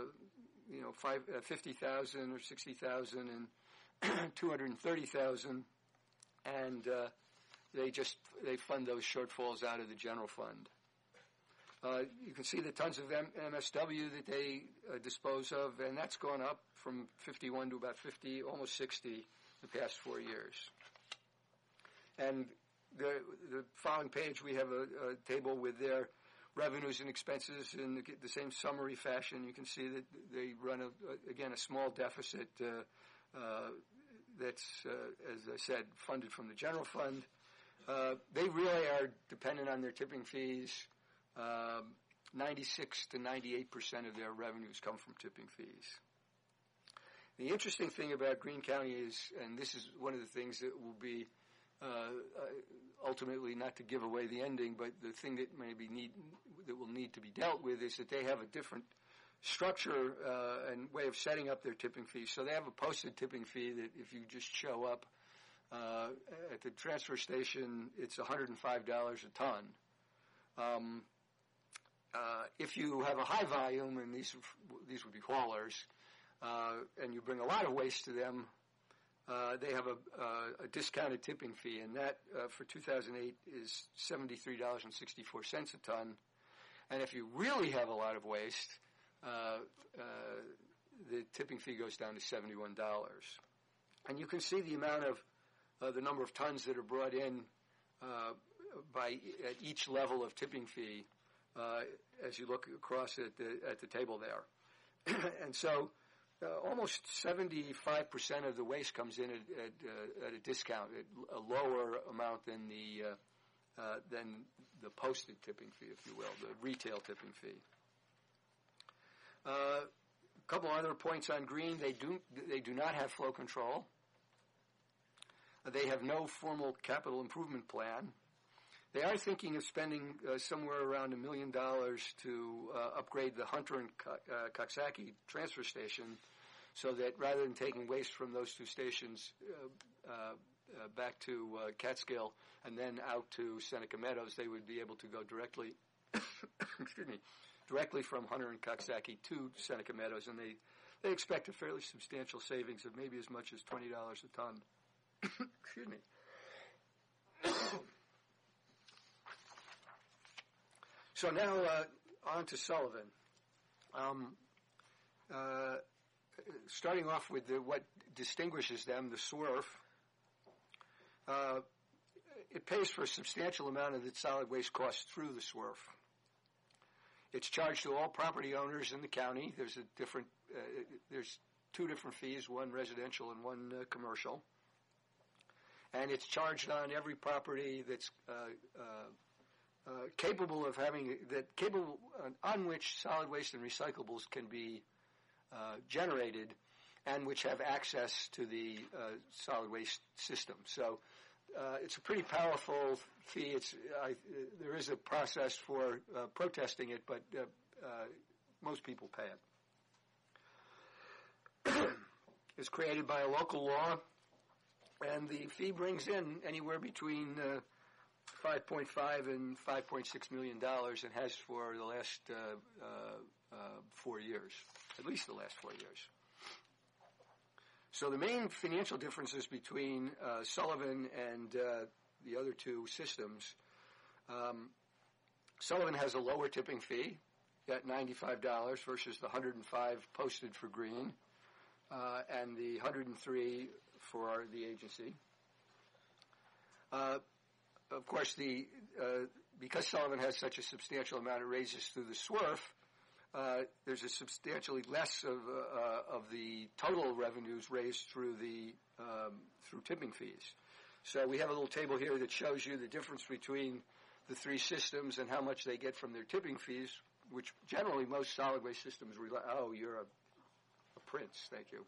50,000 or 60,000 and 230,000, and they fund those shortfalls out of the general fund. You can see the tons of MSW that they dispose of, and that's gone up from 51 to about 50, almost 60 the past 4 years. And the following page, we have a table with their revenues and expenses in the same summary fashion. You can see that they run, a small deficit that's, as I said, funded from the general fund. They really are dependent on their tipping fees. 96 to 98% of their revenues come from tipping fees. The interesting thing about Greene County is, and this is one of the things that will be ultimately, not to give away the ending, but the thing that that will need to be dealt with is that they have a different structure and way of setting up their tipping fees. So they have a posted tipping fee that if you just show up at the transfer station, it's $105 a ton. If you have a high volume, and these would be haulers, and you bring a lot of waste to them, they have a discounted tipping fee, and that for 2008 is $73.64 a ton. And if you really have a lot of waste, the tipping fee goes down to $71. And you can see the amount of the number of tons that are brought in at each level of tipping fee as you look across at the table there. And so almost 75% of the waste comes in at a discount, at a lower amount than the posted tipping fee, if you will, the retail tipping fee. A couple other points on green. They do not have flow control. They have no formal capital improvement plan. They are thinking of spending somewhere around $1 million to upgrade the Hunter and Coxsackie transfer station, so that rather than taking waste from those two stations back to Catskill and then out to Seneca Meadows, they would be able to go directly, directly from Hunter and Coxsackie to Seneca Meadows, and they expect a fairly substantial savings of maybe as much as $20 a ton. Excuse me. So now on to Sullivan. Starting off with what distinguishes them, the SWRF. It pays for a substantial amount of its solid waste costs through the SWRF. It's charged to all property owners in the county. There's two different fees, one residential and one commercial. And it's charged on every property that's capable of on which solid waste and recyclables can be generated, and which have access to the solid waste system. So it's a pretty powerful fee. There is a process for protesting it, but most people pay it. It's created by a local law, and the fee brings in anywhere between $5.5 and $5.6 million, and has for the last 4 years, at least the last 4 years. So the main financial differences between Sullivan and the other two systems, Sullivan has a lower tipping fee at $95 versus the $105 posted for green, and the $103 for the agency. Of course, because Sullivan has such a substantial amount of raises through the SWRF, there's a substantially less of the total revenues raised through tipping fees. So we have a little table here that shows you the difference between the three systems and how much they get from their tipping fees, which generally most solid waste systems rely. Oh, you're a prince. Thank you.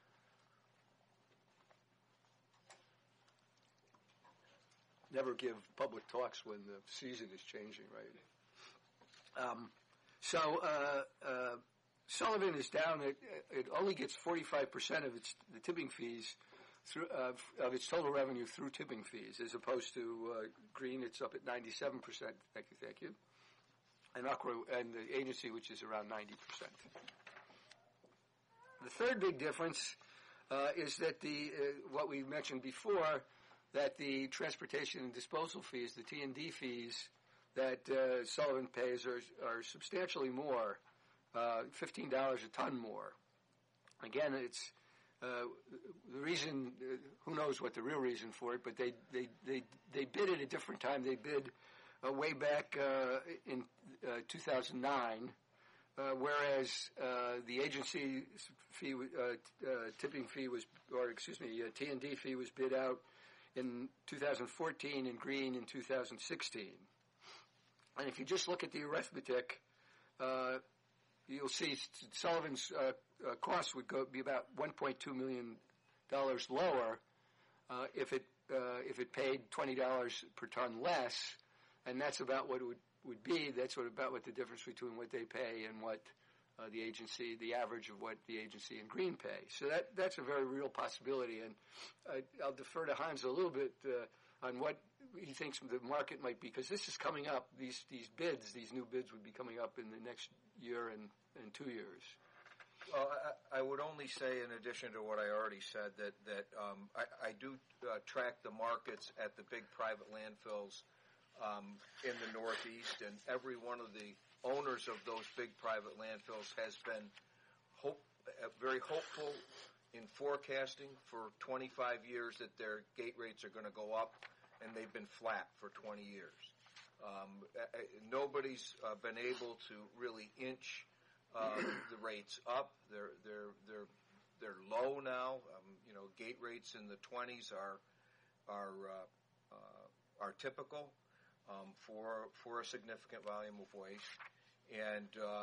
Never give public talks when the season is changing, right? Sullivan is down. It only gets 45% of the tipping fees of its total revenue through tipping fees, as opposed to green. It's up at 97%. Thank you. And the agency, which is around 90%. The third big difference is that what we mentioned before, that the transportation and disposal fees, the T&D fees that Sullivan pays are substantially more, $15 a ton more. Again, it's the reason. Who knows what the real reason for it? But they bid at a different time. They bid way back in 2009, whereas the agency fee, tipping fee T&D fee was bid out in 2014 and green in 2016. And if you just look at the arithmetic, you'll see Sullivan's costs would be about $1.2 million lower if it paid $20 per ton less, and that's about what it would be. That's about what the difference between what they pay and what the average of what the agency and green pay. So that's a very real possibility, and I'll defer to Hans a little bit on what he thinks the market might be, because this is coming up. These new bids would be coming up in the next year and 2 years. Well, I would only say, in addition to what I already said, that I do track the markets at the big private landfills in the Northeast, and every one of the owners of those big private landfills has been very hopeful in forecasting for 25 years that their gate rates are going to go up, and they've been flat for 20 years. Nobody's been able to really inch the rates up. They're low now. Gate rates in the 20s are typical for a significant volume of waste. And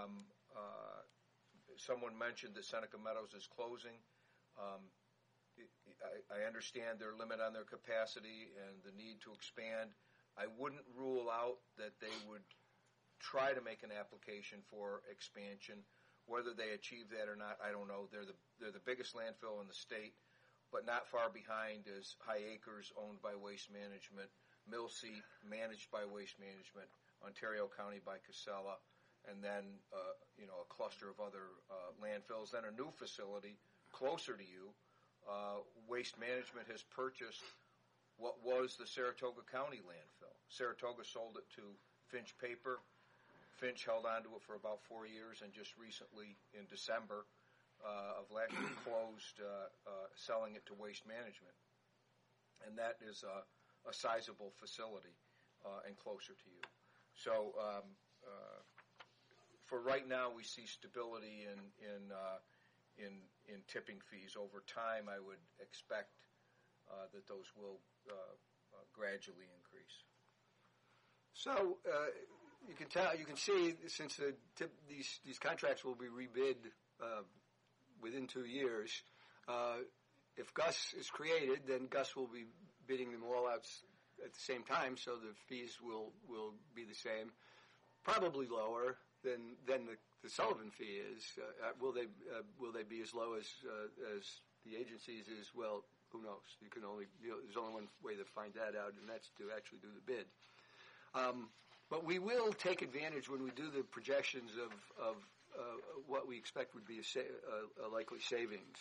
someone mentioned that Seneca Meadows is closing. I understand their limit on their capacity and the need to expand. I wouldn't rule out that they would try to make an application for expansion. Whether they achieve that or not, I don't know. They're the biggest landfill in the state, but not far behind is High Acres, owned by Waste Management, Mill Seat, managed by Waste Management, Ontario County by Casella, and then a cluster of other landfills. Then a new facility closer to you. Waste Management has purchased what was the Saratoga County landfill. Saratoga sold it to Finch Paper. Finch held on to it for about 4 years, and just recently, in December of last year, closed selling it to Waste Management. And that is a sizable facility and closer to you. So for right now, we see stability in tipping fees. Over time, I would expect that those will gradually increase. So you can see, since these contracts will be rebid within 2 years, if Gus is created, then Gus will be bidding them all out at the same time, so the fees will be the same, probably lower than the Sullivan fee is. Will they be as low as the agencies is? Well, who knows? There's only one way to find that out, and that's to actually do the bid. But we will take advantage when we do the projections of what we expect would be a likely savings.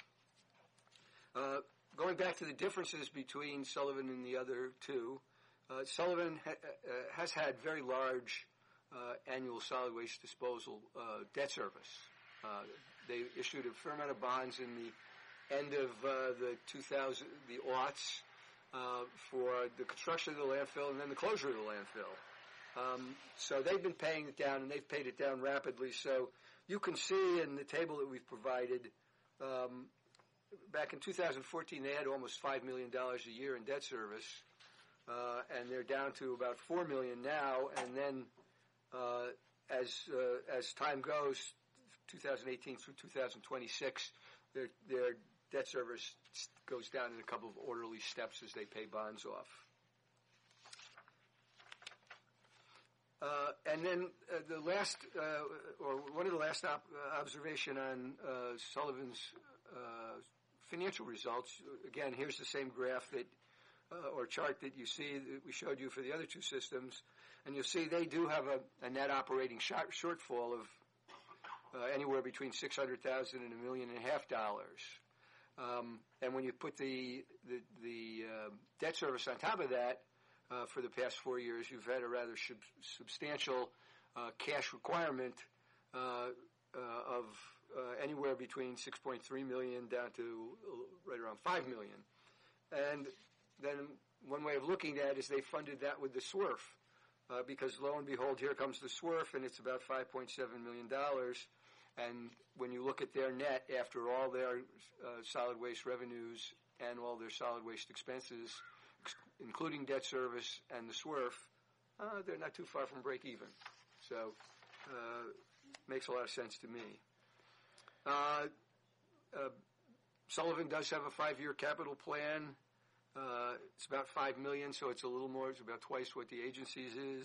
Going back to the differences between Sullivan and the other two, Sullivan has had very large annual solid waste disposal debt service. They issued a fair amount of bonds in the end of the aughts for the construction of the landfill and then the closure of the landfill. So they've been paying it down, and they've paid it down rapidly. So you can see in the table that we've provided, back in 2014, they had almost $5 million a year in debt service, and they're down to about $4 million now. And then as time goes, 2018 through 2026, their debt service goes down in a couple of orderly steps as they pay bonds off. And then the last, or one of the last observation on Sullivan's financial results. Again, here's the same graph that or chart that you see that we showed you for the other two systems, and you'll see they do have a net operating shortfall of anywhere between $600,000 and $1.5 million. And when you put the debt service on top of that, for the past 4 years, you've had a rather substantial cash requirement of anywhere between $6.3 million down to right around $5 million. And then one way of looking at it is they funded that with the SWRF, because lo and behold, here comes the SWRF, and it's about $5.7 million. And when you look at their net after all their solid waste revenues and all their solid waste expenses, including debt service and the SWRF, they're not too far from break even. So makes a lot of sense to me. Sullivan does have a 5-year capital plan. It's about $5 million, so it's a little more. It's about twice what the agency's is.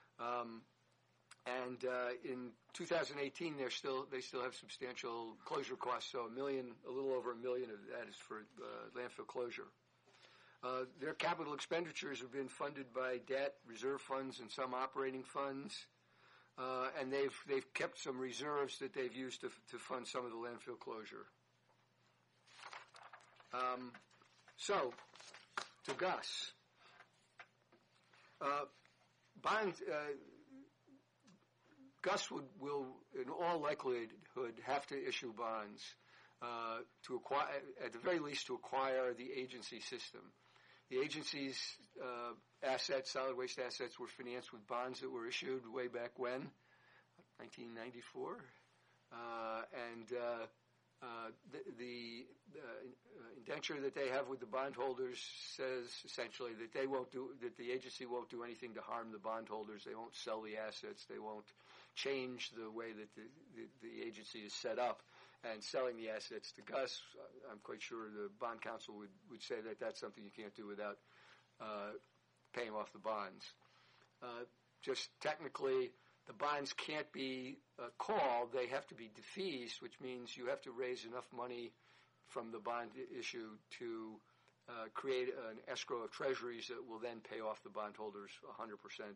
And in 2018, they still have substantial closure costs. So a little over $1 million of that is for landfill closure. Their capital expenditures have been funded by debt, reserve funds, and some operating funds. And they've kept some reserves that they've used to fund some of the landfill closure. So, to Gus. Gus will, in all likelihood, have to issue bonds to acquire, at the very least, to acquire the agency system. The agency's assets, solid waste assets, were financed with bonds that were issued way back when, 1994. and the indenture that they have with the bondholders says essentially that that the agency won't do anything to harm the bondholders. They won't sell the assets. They won't change the way that the agency is set up. And selling the assets to Gus, I'm quite sure the bond counsel would say that that's something you can't do without paying off the bonds. Just technically, the bonds can't be called. They have to be defeased, which means you have to raise enough money from the bond issue to create an escrow of treasuries that will then pay off the bondholders 100%.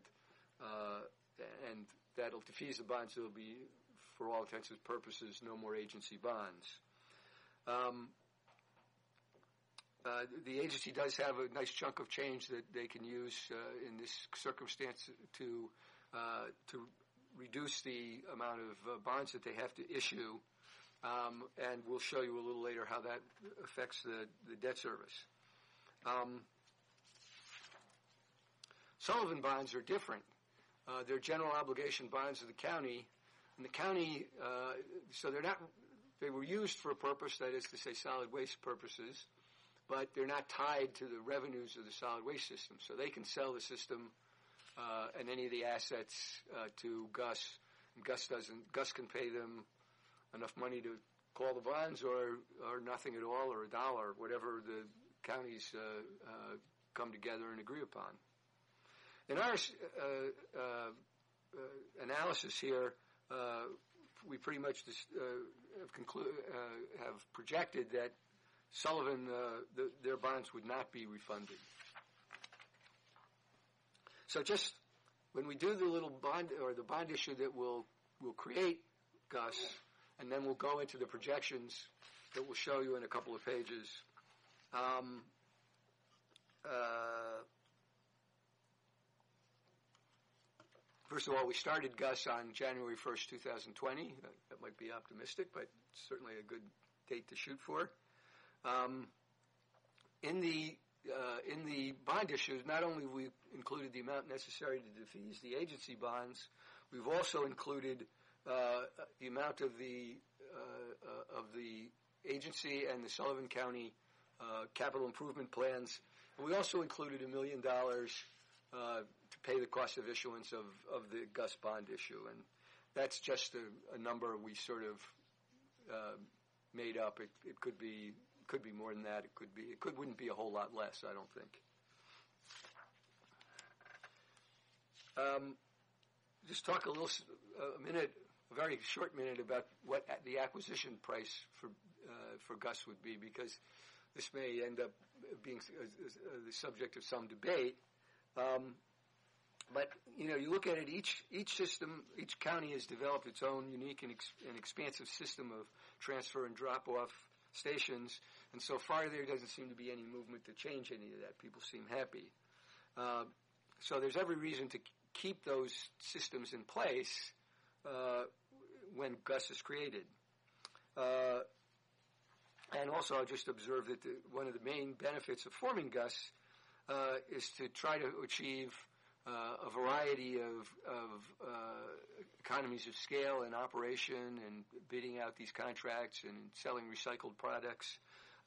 And that'll defease the bonds. There'll be, for all intents and purposes, no more agency bonds. The agency does have a nice chunk of change that they can use in this circumstance to reduce the amount of bonds that they have to issue, and we'll show you a little later how that affects the debt service. Sullivan bonds are different. They're general obligation bonds of the county, and the county, so they were used for a purpose, that is to say solid waste purposes, but they're not tied to the revenues of the solid waste system. So they can sell the system and any of the assets to Gus, and Gus can pay them enough money to call the bonds or nothing at all, or $1, whatever the counties come together and agree upon. In our analysis here, we pretty much have projected that Sullivan, their bonds would not be refunded. So just when we do the little bond or the bond issue that will create Gus, and then we'll go into the projections that we'll show you in a couple of pages. First of all, we started Gus on January 1st, 2020. That might be optimistic, but certainly a good date to shoot for. In the bond issues, not only have we included the amount necessary to defease the agency bonds, we've also included the amount of the agency and the Sullivan County capital improvement plans. And we also included $1 million to pay the cost of issuance of the Gus bond issue, and that's just a number we sort of made up. It could be more than that. It wouldn't be a whole lot less, I don't think. Just talk a very short minute about what the acquisition price for Gus would be, because this may end up being the subject of some debate. But you look at it. Each system, each county has developed its own unique and expansive system of transfer and drop-off stations, and so far there doesn't seem to be any movement to change any of that. People seem happy. So there's every reason to keep those systems in place when Gus is created. And also I'll just observe that one of the main benefits of forming Gus is to try to achieve a variety of economies of scale in operation and bidding out these contracts and selling recycled products.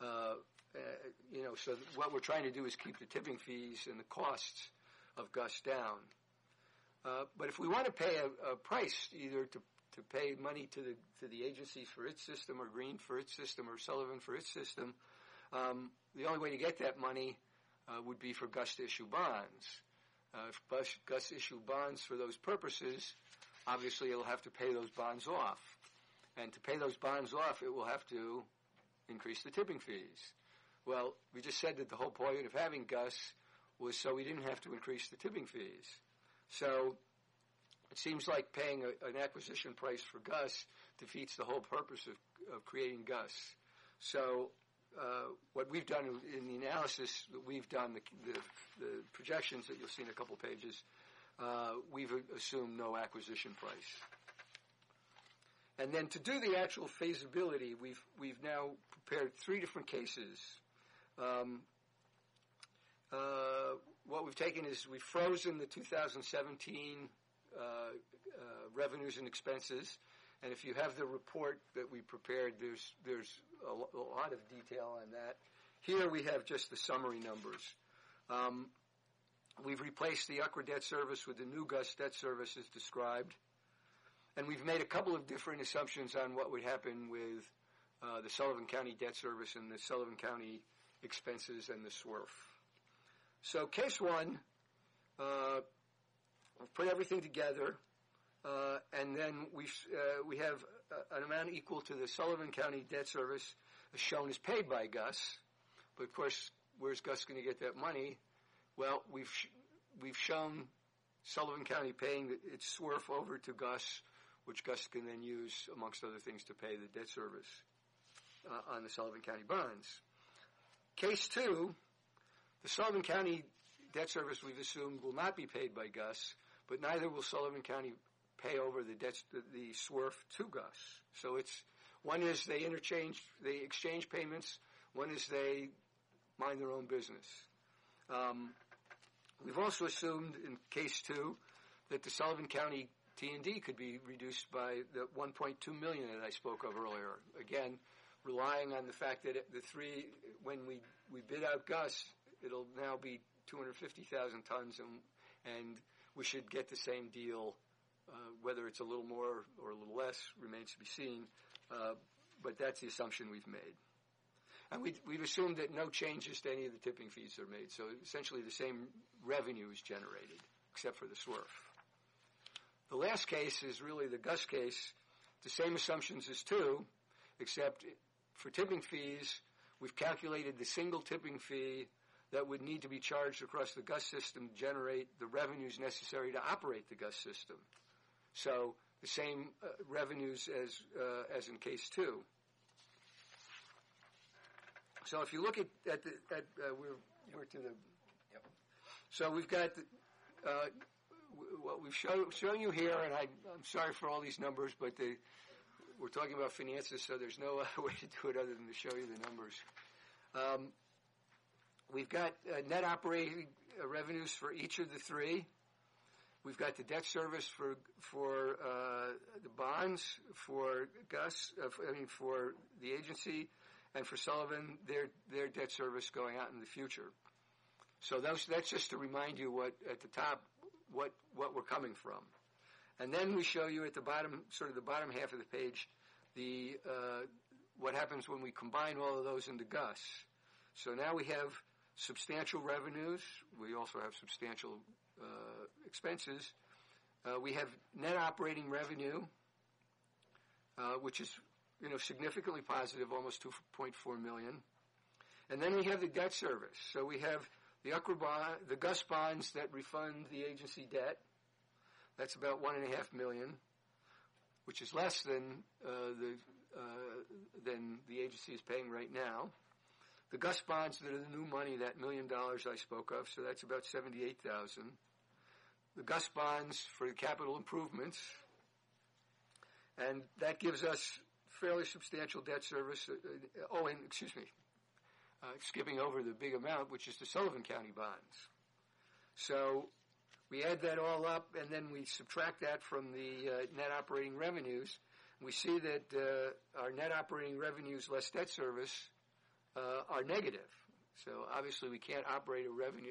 So what we're trying to do is keep the tipping fees and the costs of Gus down. But if we want to pay a price, either to pay money to the agencies for its system, or Green for its system, or Sullivan for its system, the only way to get that money would be for Gus to issue bonds. If Gus issue bonds for those purposes, obviously it'll have to pay those bonds off. And to pay those bonds off, it will have to increase the tipping fees. Well, we just said that the whole point of having Gus was so we didn't have to increase the tipping fees. So it seems like paying an acquisition price for Gus defeats the whole purpose of creating Gus. So what we've done in the analysis that we've done, the projections that you'll see in a couple pages, we've assumed no acquisition price. And then to do the actual feasibility, we've now prepared 3 different cases. What we've taken is we've frozen the 2017 revenues and expenses, And if you have the report that we prepared, there's a lot of detail on that. Here we have just the summary numbers. We've replaced the UCRA debt service with the new GUS debt service as described. And we've made a couple of different assumptions on what would happen with the Sullivan County debt service and the Sullivan County expenses and the SWRF. So case one, we've put everything together, and then we have an amount equal to the Sullivan County debt service as shown as paid by GUS. But of course, where's GUS going to get that money? Well, we've shown Sullivan County paying its SWRF over to GUS, which GUS can then use, amongst other things, to pay the debt service on the Sullivan County bonds. Case two, the Sullivan County debt service, we've assumed, will not be paid by GUS, but neither will Sullivan County pay over the SWRF to GUS. So one is they exchange payments, one is they mind their own business. We've also assumed in case two that the Sullivan County T&D could be reduced by the $1.2 million that I spoke of earlier. Again, relying on the fact that when we bid out GUS, it'll now be 250,000 tons, and we should get the same deal. Whether it's a little more or a little less remains to be seen, but that's the assumption we've made. And we've assumed that no changes to any of the tipping fees are made, so essentially the same revenue is generated, except for the SWRF. The last case is really the GUS case, the same assumptions as two, except for tipping fees, we've calculated the single tipping fee that would need to be charged across the GUS system to generate the revenues necessary to operate the GUS system. So the same revenues as in case two. So if you look at we're to the. Yep. So we've got what we've shown you here, and I'm sorry for all these numbers, but we're talking about finances, so there's no other way to do it other than to show you the numbers. We've got net operating revenues for each of the three. We've got the debt service for the bonds, for GUS, for the agency, and for Sullivan, their debt service going out in the future. So that's just to remind you at the top what we're coming from. And then we show you at the bottom, sort of the bottom half of the page, what happens when we combine all of those into GUS. So now we have substantial revenues. We also have substantial expenses. We have net operating revenue, which is significantly positive, almost $2.4 million. And then we have the debt service. So we have the GUS bonds that refund the agency debt. That's about $1.5 million, which is less than the agency is paying right now. The GUS bonds that are the new money, that $1 million I spoke of, so that's about $78,000. The GUS bonds for the capital improvements, and that gives us fairly substantial debt service. Skipping over the big amount, which is the Sullivan County bonds. So we add that all up, and then we subtract that from the net operating revenues. We see that our net operating revenues less debt service are negative. So obviously we can't operate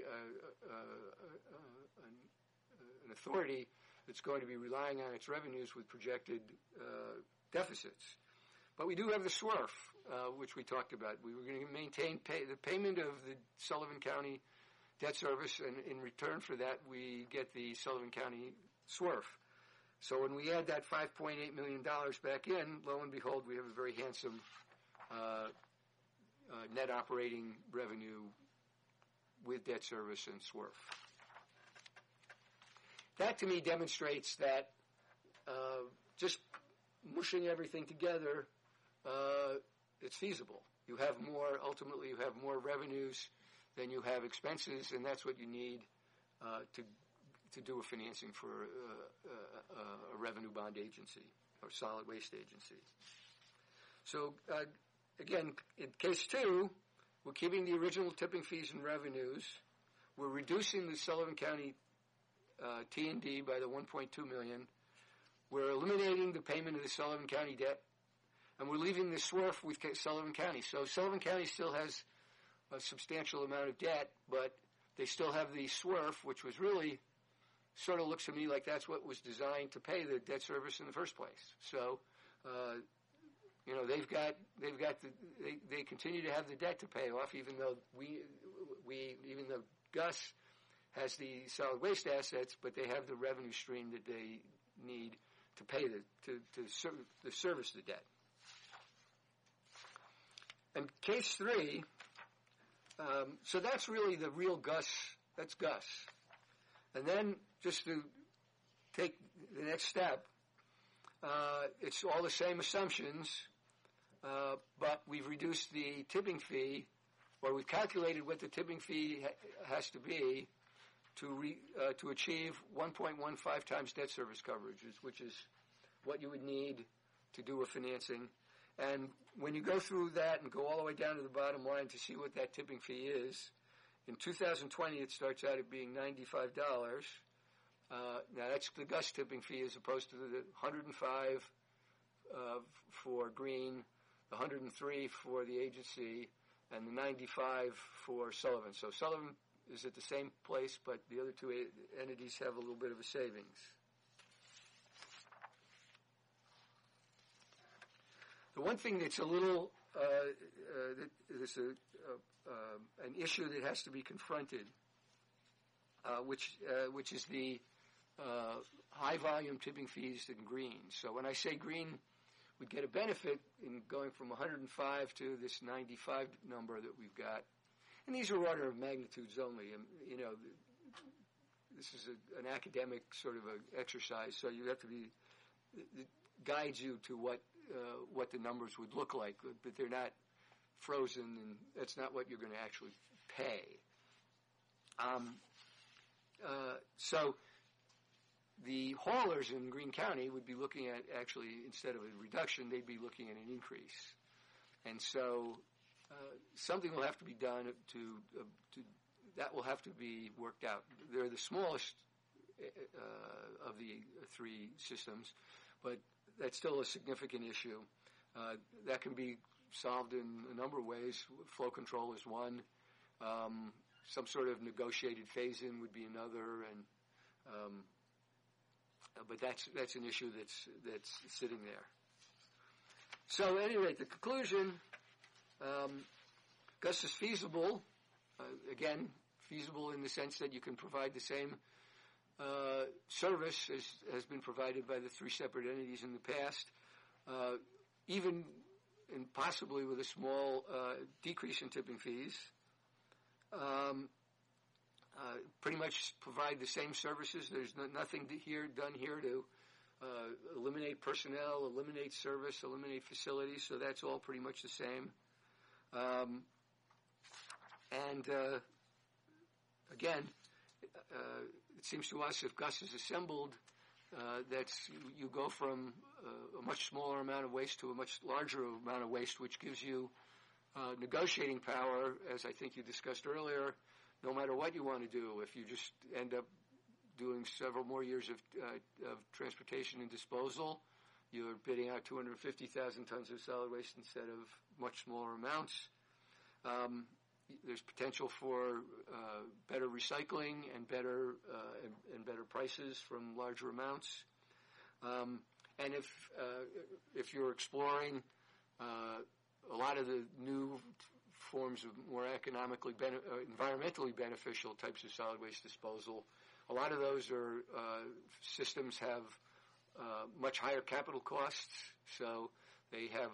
an authority that's going to be relying on its revenues with projected deficits. But we do have the SWRF, which we talked about. We were going to maintain the payment of the Sullivan County debt service, and in return for that, we get the Sullivan County SWRF. So when we add that $5.8 million back in, lo and behold, we have a very handsome net operating revenue with debt service and SWRF. That, to me, demonstrates that just mushing everything together, it's feasible. Ultimately you have more revenues than you have expenses, and that's what you need to do a financing for a revenue bond agency or solid waste agency. So again, in case two, we're keeping the original tipping fees and revenues. We're reducing the Sullivan County T&D by the $1.2 million. We're eliminating the payment of the Sullivan County debt, and we're leaving the SWRF with Sullivan County. So Sullivan County still has a substantial amount of debt, but they still have the SWRF, which was really sort of looks to me like that's what was designed to pay the debt service in the first place. So, they continue to have the debt to pay off, even though even though Gus has the solid waste assets, but they have the revenue stream that they need to pay to service the debt. And case 3, so that's really the real Gus. That's Gus. And then just to take the next step, it's all the same assumptions, but we've reduced the tipping fee, or we've calculated what the tipping fee has to be to achieve 1.15 times debt service coverage, which is what you would need to do a financing. And when you go through that and go all the way down to the bottom line to see what that tipping fee is, in 2020 it starts out at being $95. Now that's the Gus tipping fee as opposed to the 105 for Green, the 103 for the agency, and the 95 for Sullivan. So Sullivan is at the same place, but the other two entities have a little bit of a savings. The one thing that's a little there's an issue that has to be confronted, which is the high volume tipping fees in Green. So when I say Green would get a benefit in going from 105 to this 95 number that we've got, and these are order of magnitudes only. This is an academic sort of a exercise, so you have to be it guides you to what the numbers would look like, but they're not frozen, and that's not what you're going to actually pay. So the haulers in Greene County would be looking at, actually, instead of a reduction, they'd be looking at an increase. And so something will have to be done to that will have to be worked out. They're the smallest of the 3 systems, but that's still a significant issue. That can be solved in a number of ways. Flow control is one. Some sort of negotiated phase-in would be another, and but that's an issue that's sitting there. So, at any rate, the conclusion: Gus is feasible. Again, feasible in the sense that you can provide the same service as has been provided by the 3 separate entities in the past, even and possibly with a small decrease in tipping fees. Pretty much provide the same services. There's nothing done here to eliminate personnel, eliminate service, eliminate facilities, so that's all pretty much the same. Again, it seems to us if Gus is assembled, you go from a much smaller amount of waste to a much larger amount of waste, which gives you negotiating power, as I think you discussed earlier, no matter what you want to do. If you just end up doing several more years of transportation and disposal, you're bidding out 250,000 tons of solid waste instead of much smaller amounts. There's potential for better recycling and better prices from larger amounts. And if you're exploring a lot of the new forms of more economically environmentally beneficial types of solid waste disposal, a lot of those are systems have much higher capital costs, so they have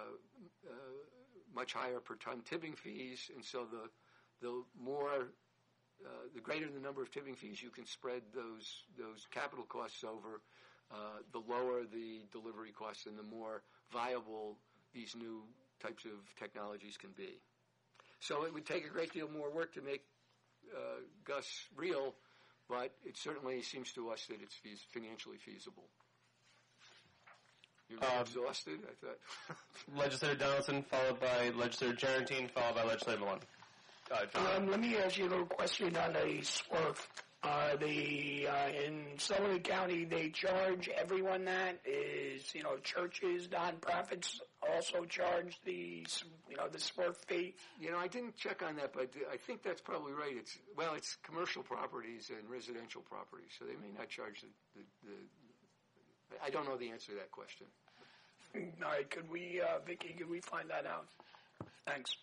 much higher per ton tipping fees, and so the greater the number of tipping fees you can spread those capital costs over, the lower the delivery costs and the more viable these new types of technologies can be. So it would take a great deal more work to make Gus real, but it certainly seems to us that it's financially feasible. You're exhausted, I thought. Legislator Donaldson, followed by Legislator Gerentine, followed by Legislator Malone. Let me ask you a little question on the SWRF. In Sullivan County, they charge everyone that is, churches, nonprofits also charge the SMRF fee. I didn't check on that, but I think that's probably right. It's commercial properties and residential properties, so they may not charge the I don't know the answer to that question. All right, Vicki, could we find that out? Thanks.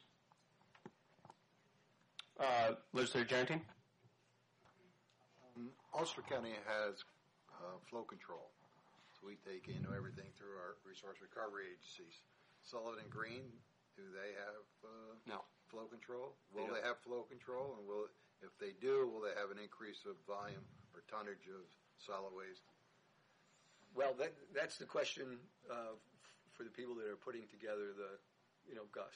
Legislator Jarentine? Ulster County has flow control. So we take everything through our resource recovery agencies. Sullivan and Green, do they have no flow control? Will they have flow control? And if they do, will they have an increase of volume or tonnage of solid waste? Well, that's the question for the people that are putting together the, GUS.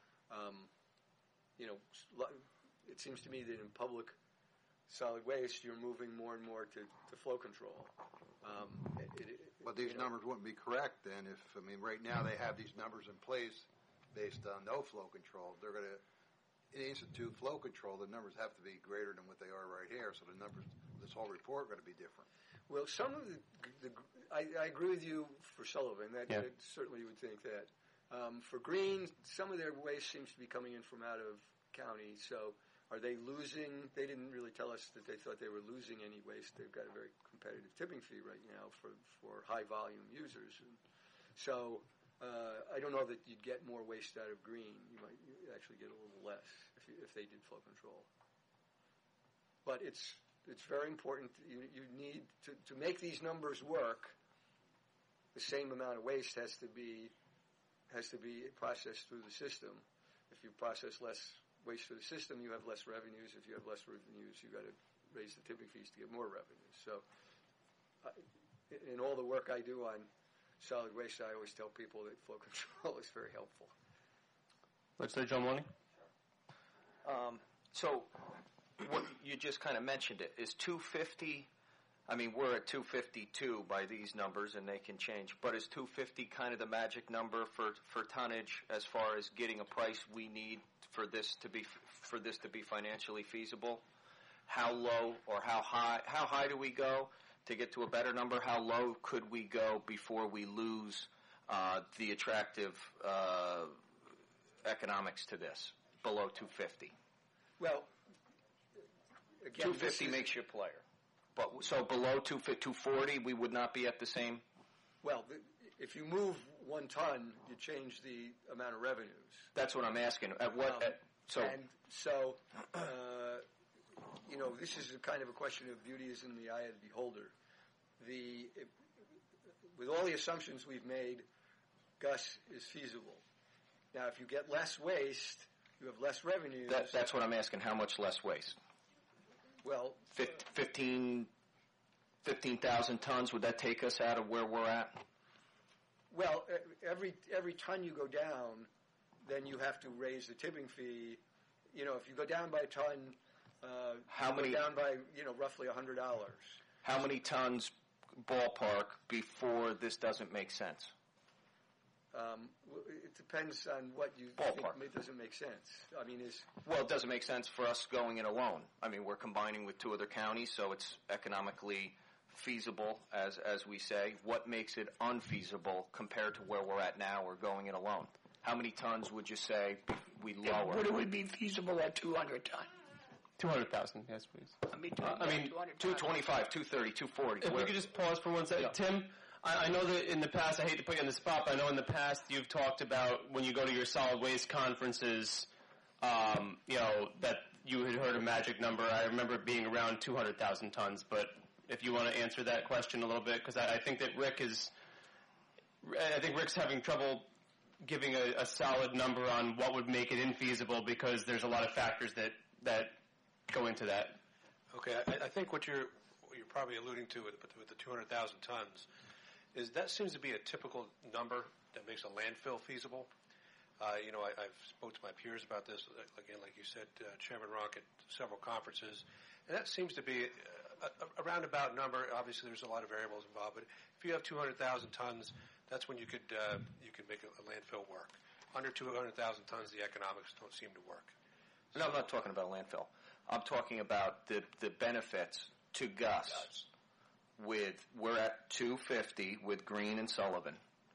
It seems to me that in public solid waste, you're moving more and more to flow control. But these numbers wouldn't be correct then right now they have these numbers in place based on no flow control. They're going to institute flow control. The numbers have to be greater than what they are right here, so the numbers, this whole report, are going to be different. Well, some of I agree with you for Sullivan. That certainly you would think that. For Green, some of their waste seems to be coming in from out of county. So are they losing? They didn't really tell us that they thought they were losing any waste. They've got a very competitive tipping fee right now for high volume users. And so I don't know that you'd get more waste out of Green. You might actually get a little less if they did flow control. But it's very important. You need to make these numbers work. The same amount of waste has to be processed through the system. If you process less waste through the system, you have less revenues. If you have less revenues, you've got to raise the tipping fees to get more revenues. So in all the work I do on solid waste, I always tell people that flow control is very helpful. Legislator John Maloney? So what you just kind of mentioned it. Is 250, we're at 252 by these numbers, and they can change, but is 250 kind of the magic number for tonnage as far as getting a price we need for this to be financially feasible? How low or how high do we go to get to a better number? How low could we go before we lose the attractive economics to this, below 250? Well, again, 250 makes you a player. But so below 240, we would not be at the same? Well, if you move 1 ton, you change the amount of revenues. That's what I'm asking. At what? This is a kind of a question of beauty is in the eye of the beholder. With all the assumptions we've made, GUS is feasible. Now, if you get less waste, you have less revenues. That's what I'm asking. How much less waste? Well, 15,000 tons. Would that take us out of where we're at? Well, every ton you go down, then you have to raise the tipping fee. If you go down by a ton, go down by roughly $100. How many tons ballpark before this doesn't make sense? It depends on what you ballpark. think doesn't make sense. Well, it doesn't make sense for us going it alone. We're combining with 2 other counties, so it's economically feasible, as we say. What makes it unfeasible compared to where we're at now or going it alone? How many tons would you say we lower? Would it be feasible at 200 tons? 200,000, yes, please. 225, 230, 240. If we could just pause for 1 second. Yeah. Tim, I know that in the past, I hate to put you on the spot, but I know in the past you've talked about when you go to your solid waste conferences, that you had heard a magic number. I remember it being around 200,000 tons, but if you want to answer that question a little bit, because I think that Rick's having trouble giving a solid number on what would make it infeasible because there's a lot of factors that go into that. Okay, I think what you're probably alluding to with the 200,000 tons is that seems to be a typical number that makes a landfill feasible. I've spoke to my peers about this, again, like you said, Chairman Ronk, at several conferences, and that seems to be a roundabout number. Obviously, there's a lot of variables involved, but if you have 200,000 tons, that's when you could make a landfill work. Under 200,000 tons, the economics don't seem to work. No, I'm not talking about landfill. I'm talking about the benefits to Gus. We're at 250 with Green and Sullivan.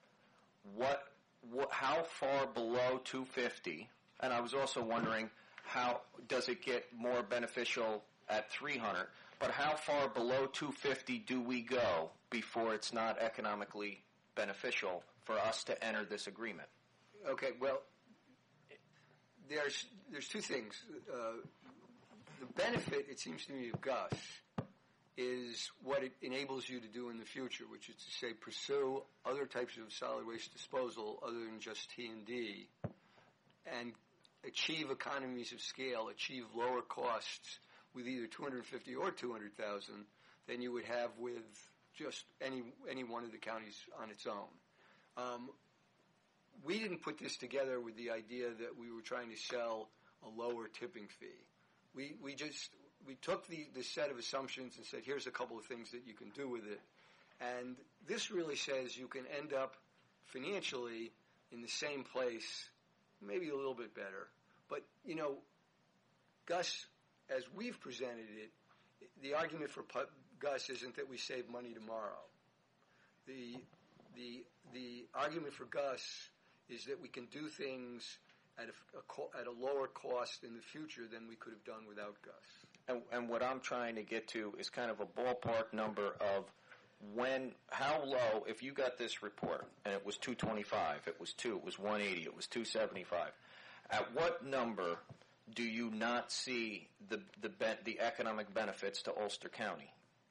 How far below 250? And I was also wondering, how does it get more beneficial at 300? But how far below 250 do we go before it's not economically beneficial for us to enter this agreement? Okay, well, there's two things. The benefit, it seems to me, of Gus is what it enables you to do in the future, which is to say pursue other types of solid waste disposal other than just T&D, and achieve economies of scale, achieve lower costs with either 250 or 200,000 than you would have with just any one of the counties on its own. We didn't put this together with the idea that we were trying to sell a lower tipping fee. We took the set of assumptions and said, here's a couple of things that you can do with it. And this really says you can end up financially in the same place, maybe a little bit better. But, Gus, as we've presented it, the argument for Gus isn't that we save money tomorrow. The argument for Gus is that we can do things at a lower cost in the future than we could have done without Gus. And what I'm trying to get to is kind of a ballpark number of how low, if you got this report and it was 225, it was 2, it was 180, it was 275, at what number do you not see the economic benefits to Ulster County?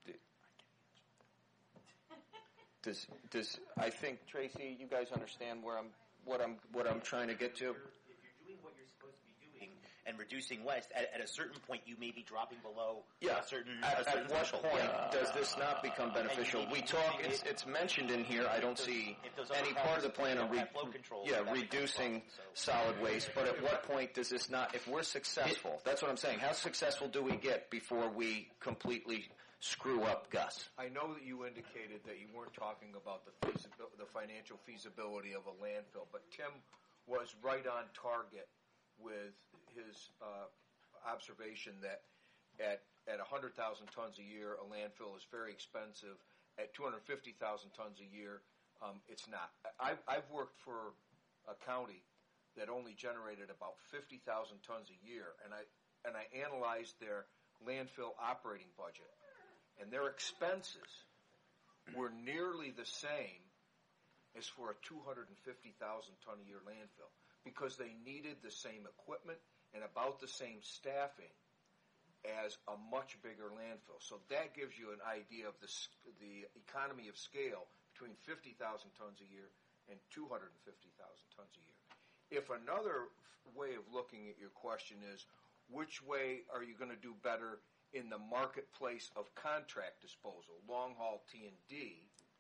Does I think, Tracy, you guys understand what I'm trying to get to? If you're doing what you're supposed to be doing and reducing waste, at a certain point you may be dropping below a certain At what threshold. point does this not become beneficial? We talk. It's mentioned in here. I don't see any part of the plan of reducing solid waste. But at what point does this not? If we're successful, that's what I'm saying. How successful do we get before we completely screw up Gus? I know that you indicated that you weren't talking about the financial feasibility of a landfill, but Tim was right on target with his observation that at 100,000 tons a year, a landfill is very expensive. At 250,000 tons a year, it's not. I've worked for a county that only generated about 50,000 tons a year, and I analyzed their landfill operating budget, and their expenses were nearly the same as for a 250,000 ton a year landfill, because they needed the same equipment and about the same staffing as a much bigger landfill. So that gives you an idea of the economy of scale between 50,000 tons a year and 250,000 tons a year. If another way of looking at your question is, which way are you going to do better in the marketplace of contract disposal, long-haul T&D,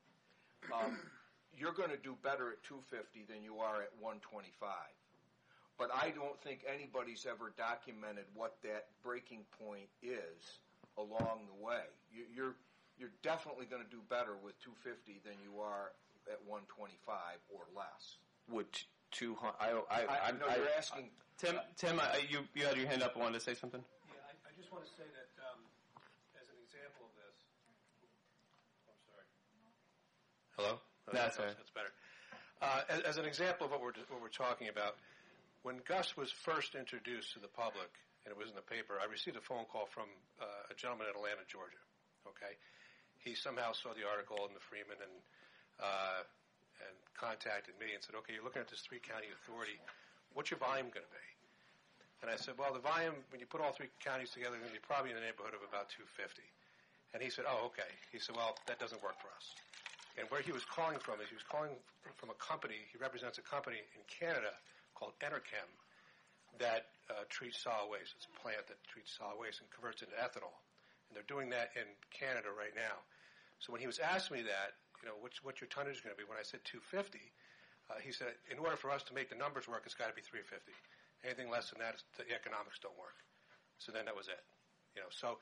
you're going to do better at 250 than you are at 125. But I don't think anybody's ever documented what that breaking point is along the way. You're definitely going to do better with 250 than you are at 125 or less. Would 200? I know you're asking. Tim, you had your hand up. I wanted to say something. Yeah, I just want to say that as an example of this. I'm sorry. Hello? That's right. That's better. As an example of what we're talking about, when Gus was first introduced to the public, and it was in the paper, I received a phone call from a gentleman in Atlanta, Georgia. Okay, he somehow saw the article in the Freeman and contacted me and said, "Okay, you're looking at this 3-county authority. What's your volume going to be?" And I said, "Well, the volume, when you put all 3 counties together, is going to be probably in the neighborhood of about 250." And he said, "Oh, okay." He said, "Well, that doesn't work for us." And where he was calling from is he was calling from a company. He represents a company in Canada called Enerchem that treats solid waste. It's a plant that treats solid waste and converts it into ethanol. And they're doing that in Canada right now. So when he was asking me that, what's your tonnage going to be? When I said 250, he said, in order for us to make the numbers work, it's got to be 350. Anything less than that, the economics don't work. So then that was it. So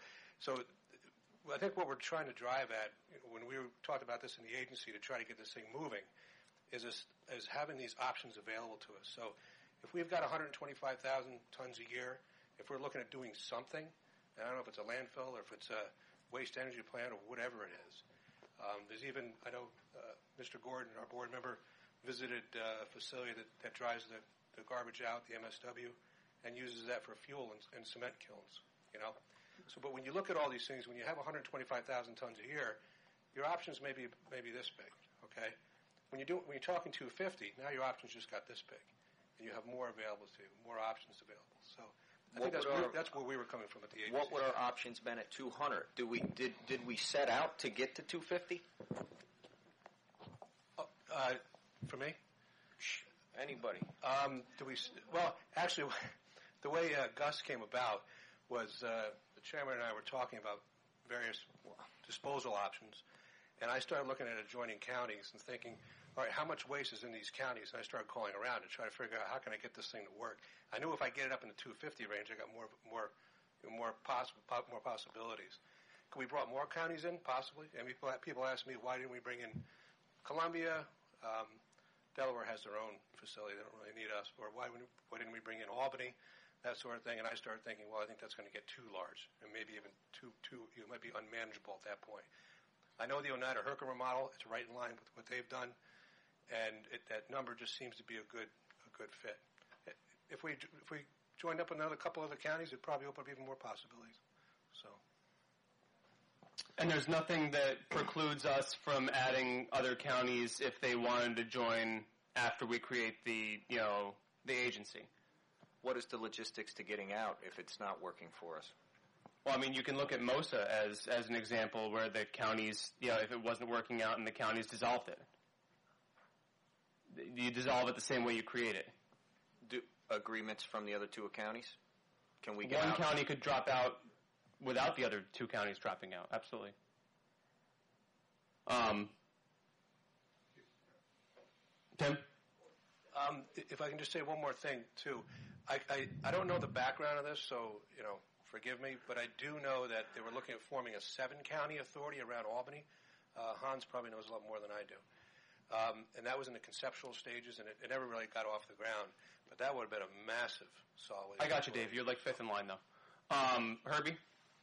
I think what we're trying to drive at, when we talked about this in the agency to try to get this thing moving, is having these options available to us. So if we've got 125,000 tons a year, if we're looking at doing something, And I don't know if it's a landfill or if it's a waste energy plant or whatever it is. There's even, I know Mr. Gordon, our board member, visited a facility that dries the garbage out, the MSW, and uses that for fuel and cement kilns, you know. So, but when you look at all these things, when you have 125,000 tons a year, your options may be this big, okay? When you're talking 250, now your options just got this big, and you have more available to you, more options available. So I think that's where we were coming from at the agency. What would our options been at 200? Did we set out to get to 250? For me? Anybody? Well, actually, the way Gus came about was the chairman and I were talking about various disposal options, and I started looking at adjoining counties and thinking, all right, how much waste is in these counties? And I started calling around to try to figure out how can I get this thing to work. I knew if I get it up in the 250 range, I got more possibilities. Could we brought more counties in? Possibly. And people ask me, why didn't we bring in Columbia? Delaware has their own facility. They don't really need us. Or why didn't we bring in Albany? That sort of thing. And I started thinking, well, I think that's going to get too large, and maybe even too it might be unmanageable at that point. I know the Oneida Herkimer model. It's right in line with what they've done, and that number just seems to be a good fit. If we joined up with another couple other counties, it'd probably open up even more possibilities. So. And there's nothing that precludes us from adding other counties if they wanted to join after we create the agency. What is the logistics to getting out if it's not working for us? Well, I mean, you can look at MOSA as an example where the counties, if it wasn't working out and the counties dissolved it. You dissolve it the same way you create it. Do agreements from the other two counties? Can we get One out? county could drop out without the other two counties dropping out. Absolutely. Tim? If I can just say one more thing, too. I don't know the background of this, so, forgive me, but I do know that they were looking at forming a 7-county authority around Albany. Hans probably knows a lot more than I do. And that was in the conceptual stages, and it never really got off the ground. But that would have been a massive solid. I got you, Dave. You're like fifth in line, though. Herbie?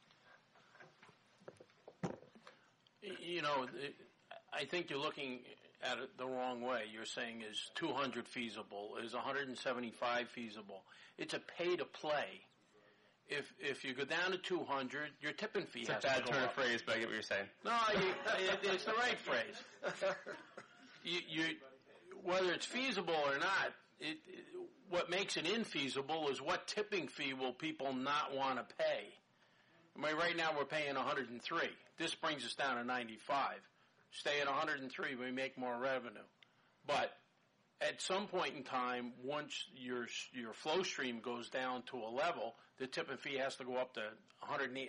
I think you're looking at it the wrong way. You're saying is 200 feasible? Is 175 feasible? It's a pay-to-play. If you go down to 200, your tipping fee has to go up. It's a bad turn of phrase, but I get what you're saying. No, it's the right phrase. Whether it's feasible or not, what makes it infeasible is what tipping fee will people not want to pay. I mean, right now we're paying 103. This brings us down to 95. Stay at 103, we make more revenue. But at some point in time, once your flow stream goes down to a level, the tipping fee has to go up to $180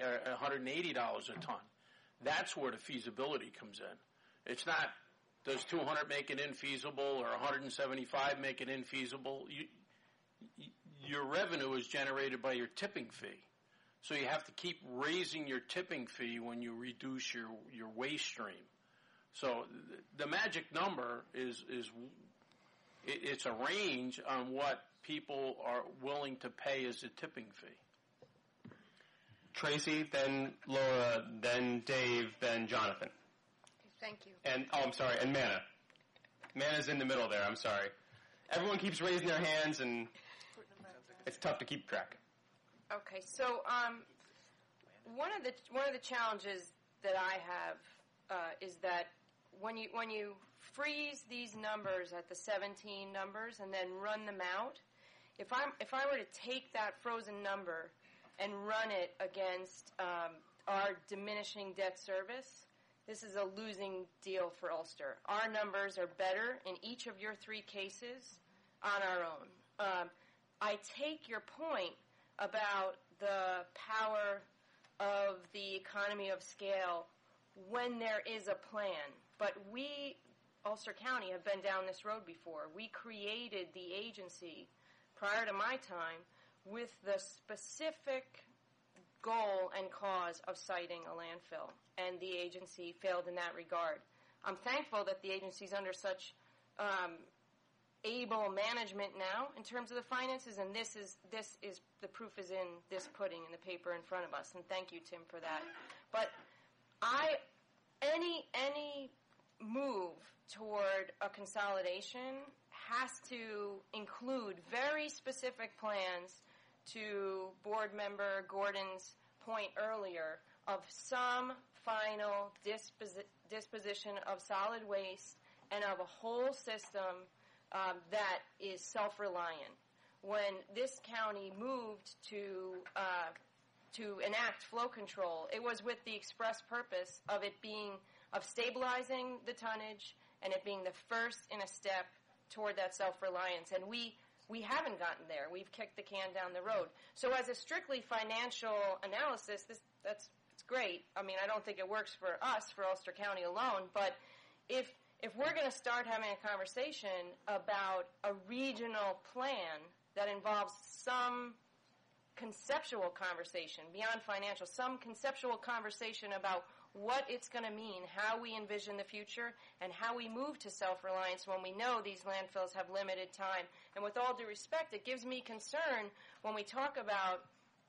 a ton. That's where the feasibility comes in. It's not, does 200 make it infeasible or 175 make it infeasible? Your revenue is generated by your tipping fee. So you have to keep raising your tipping fee when you reduce your waste stream. So the magic number is it's a range on what people are willing to pay as a tipping fee. Tracy, then Laura, then Dave, then Jonathan. Thank you. And, I'm sorry, and Manna. Manna's in the middle there, I'm sorry. Everyone keeps raising their hands, and it's tough to keep track. Okay, so one of the challenges that I have is that when you freeze these numbers at the 17 numbers and then run them out, if I were to take that frozen number and run it against our diminishing debt service, this is a losing deal for Ulster. Our numbers are better in each of your 3 cases on our own. I take your point about the power of the economy of scale when there is a plan. But we, Ulster County, have been down this road before. We created the agency prior to my time with the specific goal and cause of siting a landfill, and the agency failed in that regard. I'm thankful that the agency is under such able management now in terms of the finances, and this is the proof is in this pudding in the paper in front of us. And thank you, Tim, for that. But any move toward a consolidation has to include very specific plans, to board member Gordon's point earlier, of some final disposition of solid waste and of a whole system that is self-reliant. When this county moved to enact flow control, it was with the express purpose of stabilizing the tonnage and it being the first in a step toward that self-reliance. And we haven't gotten there. We've kicked the can down the road. So as a strictly financial analysis, it's great. I mean, I don't think it works for us, for Ulster County alone, but if we're going to start having a conversation about a regional plan that involves some conceptual conversation beyond financial, some conceptual conversation about what it's going to mean, how we envision the future, and how we move to self-reliance when we know these landfills have limited time. And with all due respect, it gives me concern when we talk about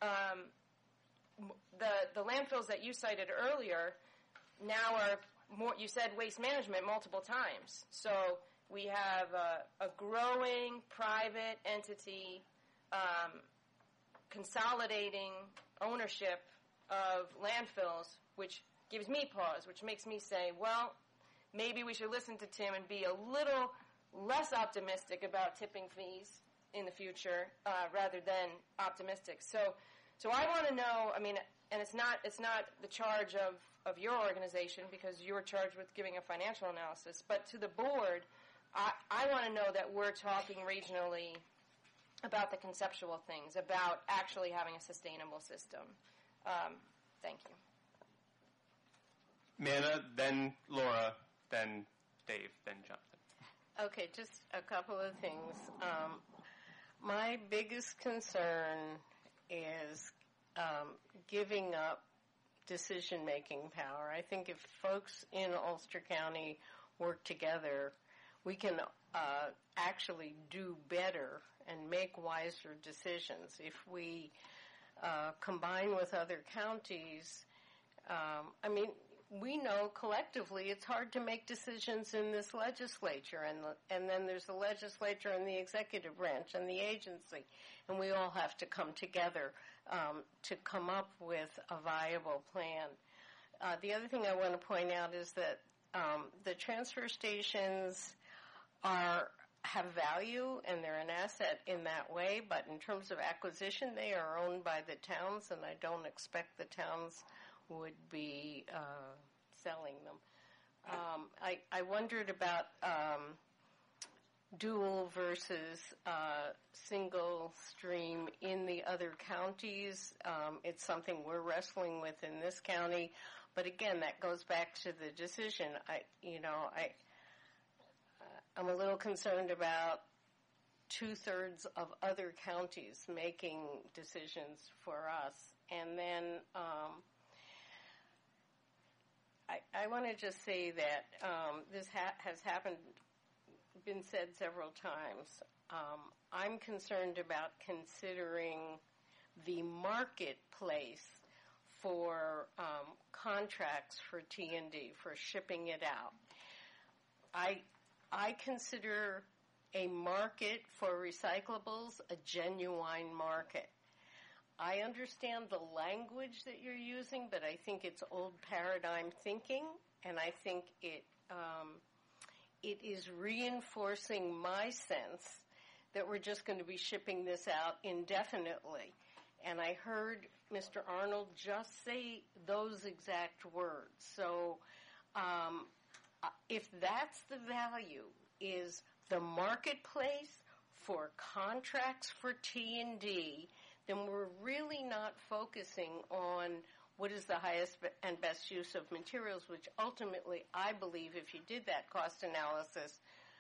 the landfills that you cited earlier now are more, you said waste management multiple times. So we have a growing private entity consolidating ownership of landfills, which gives me pause, which makes me say, well, maybe we should listen to Tim and be a little less optimistic about tipping fees in the future rather than optimistic. So I want to know, I mean, and it's not the charge of your organization because you're charged with giving a financial analysis, but to the board, I want to know that we're talking regionally about the conceptual things, about actually having a sustainable system. Thank you. Manna, then Laura, then Dave, then Jonathan. Okay, just a couple of things. My biggest concern is giving up decision-making power. I think if folks in Ulster County work together, we can actually do better and make wiser decisions. If we combine with other counties, I mean, we know collectively it's hard to make decisions in this legislature, and then there's the legislature and the executive branch and the agency, and we all have to come together to come up with a viable plan. The other thing I want to point out is that the transfer stations have value and they're an asset in that way, but in terms of acquisition, they are owned by the towns, and I don't expect the towns would be selling them. I wondered about dual versus single stream in the other counties. It's something we're wrestling with in this county, but again, that goes back to the decision. I'm a little concerned about 2/3 of other counties making decisions for us. And then I want to just say that this has been said several times. I'm concerned about considering the marketplace for contracts for T&D, for shipping it out. I consider a market for recyclables a genuine market. I understand the language that you're using, but I think it's old paradigm thinking, and I think it is reinforcing my sense that we're just going to be shipping this out indefinitely. And I heard Mr. Arnold just say those exact words. So if that's the value, is the marketplace for contracts for T&D, then we're really not focusing on what is the highest and best use of materials, which ultimately, I believe, if you did that cost analysis,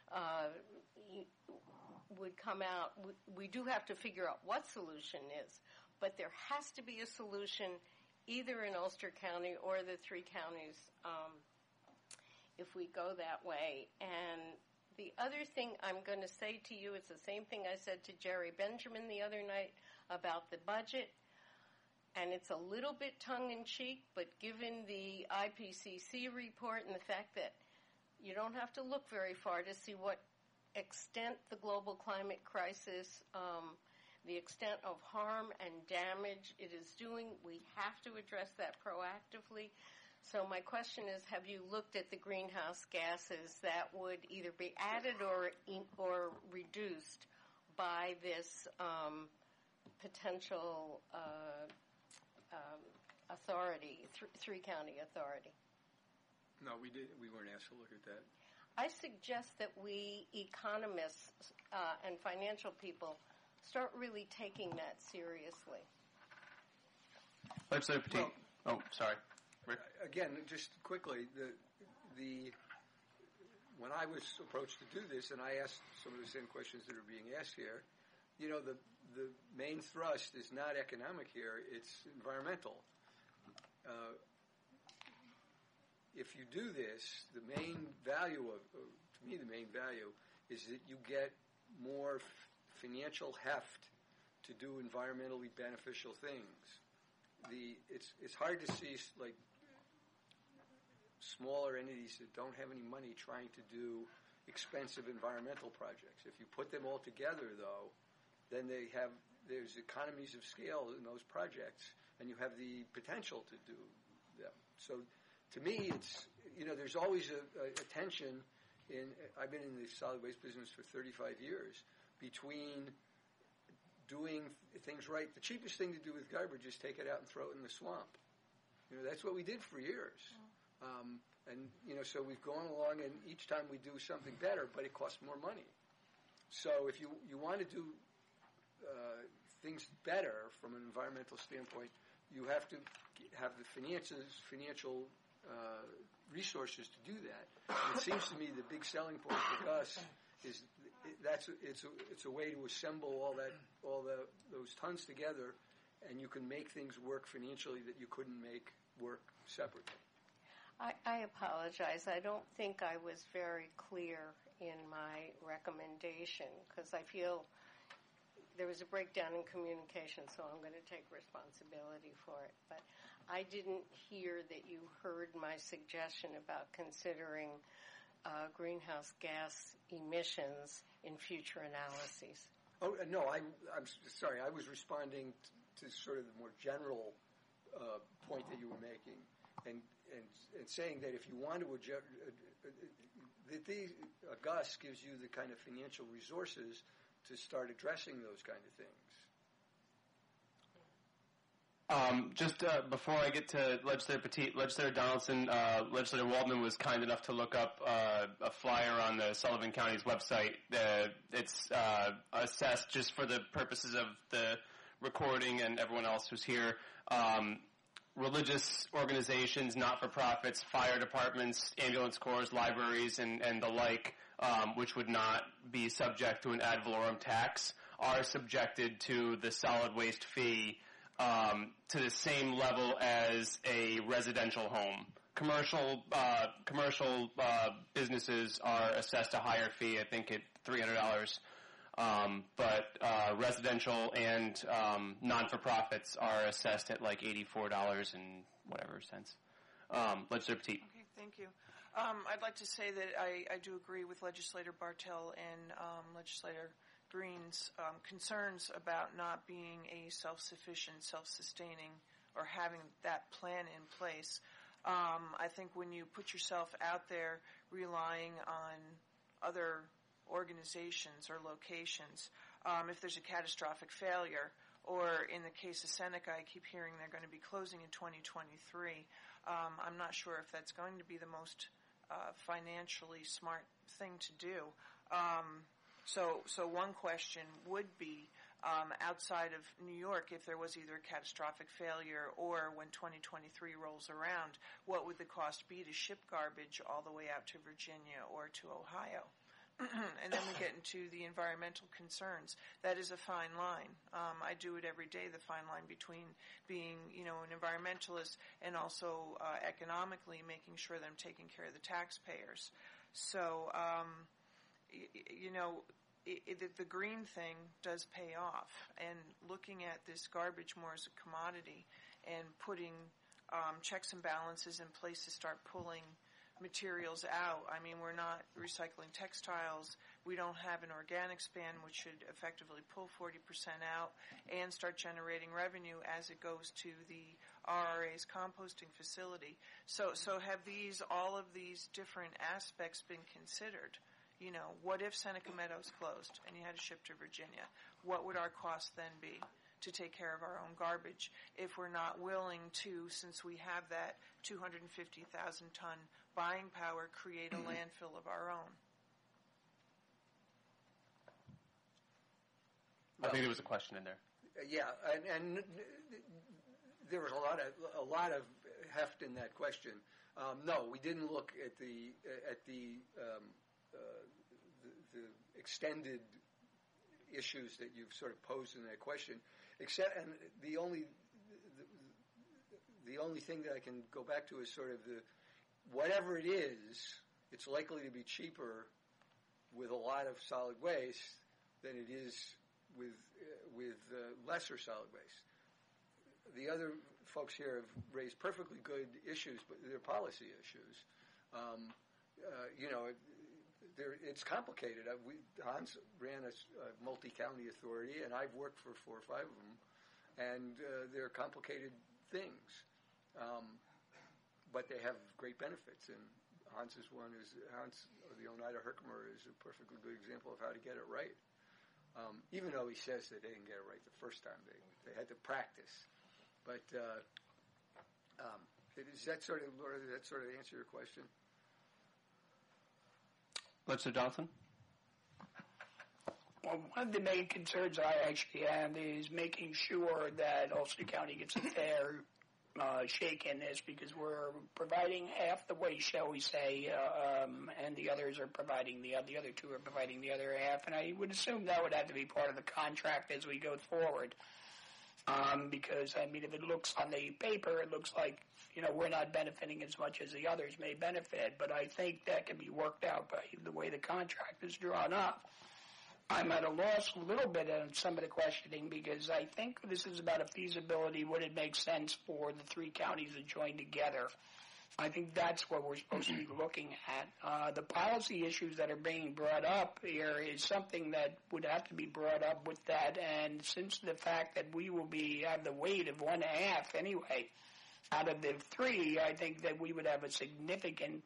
would come out. We do have to figure out what solution is, but there has to be a solution either in Ulster County or the three counties if we go that way. And The other thing I'm going to say to you is the same thing I said to Jerry Benjamin the other night about the budget. And it's a little bit tongue-in-cheek, but given the IPCC report and the fact that you don't have to look very far to see what extent the global climate crisis, the extent of harm and damage it is doing, we have to address that proactively. So my question is, have you looked at the greenhouse gases that would either be added or reduced by this potential authority, three-county authority? No, we weren't asked to look at that. I suggest that we economists and financial people start really taking that seriously. Legislator Petit. Sorry. Rick? Again, just quickly, when I was approached to do this, and I asked some of the same questions that are being asked here, the main thrust is not economic here, it's environmental. If you do this, the main value to me, the main value is that you get more financial heft to do environmentally beneficial things. It's hard to see like smaller entities that don't have any money trying to do expensive environmental projects. If you put them all together, though, then there's economies of scale in those projects, and you have the potential to do them. So, to me, it's there's always a tension I've been in the solid waste business for 35 years between doing things right. The cheapest thing to do with garbage is take it out and throw it in the swamp. That's what we did for years. So we've gone along, and each time we do something better, but it costs more money. So if you want to do things better from an environmental standpoint, you have to have the financial resources to do that. And it seems to me the big selling point for us is it's a way to assemble those tons together, and you can make things work financially that you couldn't make work separately. I apologize. I don't think I was very clear in my recommendation because I feel there was a breakdown in communication, so I'm going to take responsibility for it. But I didn't hear that you heard my suggestion about considering greenhouse gas emissions in future analyses. Oh, no, I'm sorry. I was responding to sort of the more general point that you were making and saying that if you want to adjust, Gus gives you the kind of financial resources to start addressing those kind of things. Just before I get to Legislator Petit, Legislator Donaldson, Legislator Waldman was kind enough to look up a flyer on the Sullivan County's website. It's assessed just for the purposes of the recording and everyone else who's here. Religious organizations, not-for-profits, fire departments, ambulance corps, libraries, and the like, which would not be subject to an ad valorem tax, are subjected to the solid waste fee to the same level as a residential home. Commercial businesses are assessed a higher fee, I think at $300. But residential and non-for-profits are assessed at like $84 and whatever cents. Legislator Petit. Okay, thank you. I'd like to say that I do agree with Legislator Bartel and Legislator Green's concerns about not being a self-sufficient, self-sustaining, or having that plan in place. I think when you put yourself out there relying on other organizations or locations, if there's a catastrophic failure, or in the case of Seneca, I keep hearing they're going to be closing in 2023. I'm not sure if that's going to be the most financially smart thing to do. So one question would be, outside of New York, if there was either a catastrophic failure or when 2023 rolls around, what would the cost be to ship garbage all the way out to Virginia or to Ohio? And then we get into the environmental concerns. That is a fine line. I do it every day, the fine line between being, an environmentalist and also economically making sure that I'm taking care of the taxpayers. So the green thing does pay off. And looking at this garbage more as a commodity and putting checks and balances in place to start pulling materials out. I mean, we're not recycling textiles. We don't have an organics ban, which should effectively pull 40% out and start generating revenue as it goes to the RRA's composting facility. So have all of these different aspects been considered? What if Seneca Meadows closed and you had to ship to Virginia? What would our cost then be to take care of our own garbage if we're not willing to, since we have that 250,000 ton buying power, create a landfill of our own? I think there was a question in there. Yeah, and there was a lot of heft in that question. No, we didn't look at the extended issues that you've sort of posed in that question. And the only thing that I can go back to is sort of whatever it is, it's likely to be cheaper with a lot of solid waste than it is with lesser solid waste. The other folks here have raised perfectly good issues, but they're policy issues. It's complicated. Hans ran a multi-county authority, and I've worked for 4 or 5 of them, and they're complicated things, but they have great benefits. And Hans the Oneida Herkimer is a perfectly good example of how to get it right. Even though he says that they didn't get it right the first time, they had to practice. But does that sort of answer your question? Legislator Johnson? Well, one of the main concerns I actually have is making sure that Ulster County gets a fair shake in this, because we're providing half the waste, shall we say, and the others are providing the other two are providing the other half, and I would assume that would have to be part of the contract as we go forward. Because, I mean, if it looks on the paper, it looks like, we're not benefiting as much as the others may benefit, but I think that can be worked out by the way the contract is drawn up. I'm at a loss a little bit on some of the questioning, because I think this is about a feasibility. Would it make sense for the 3 counties to join together? I think that's what we're supposed to be looking at. The policy issues that are being brought up here is something that would have to be brought up with that, and since the fact that we will have the weight of 1/2 anyway out of the 3, I think that we would have a significant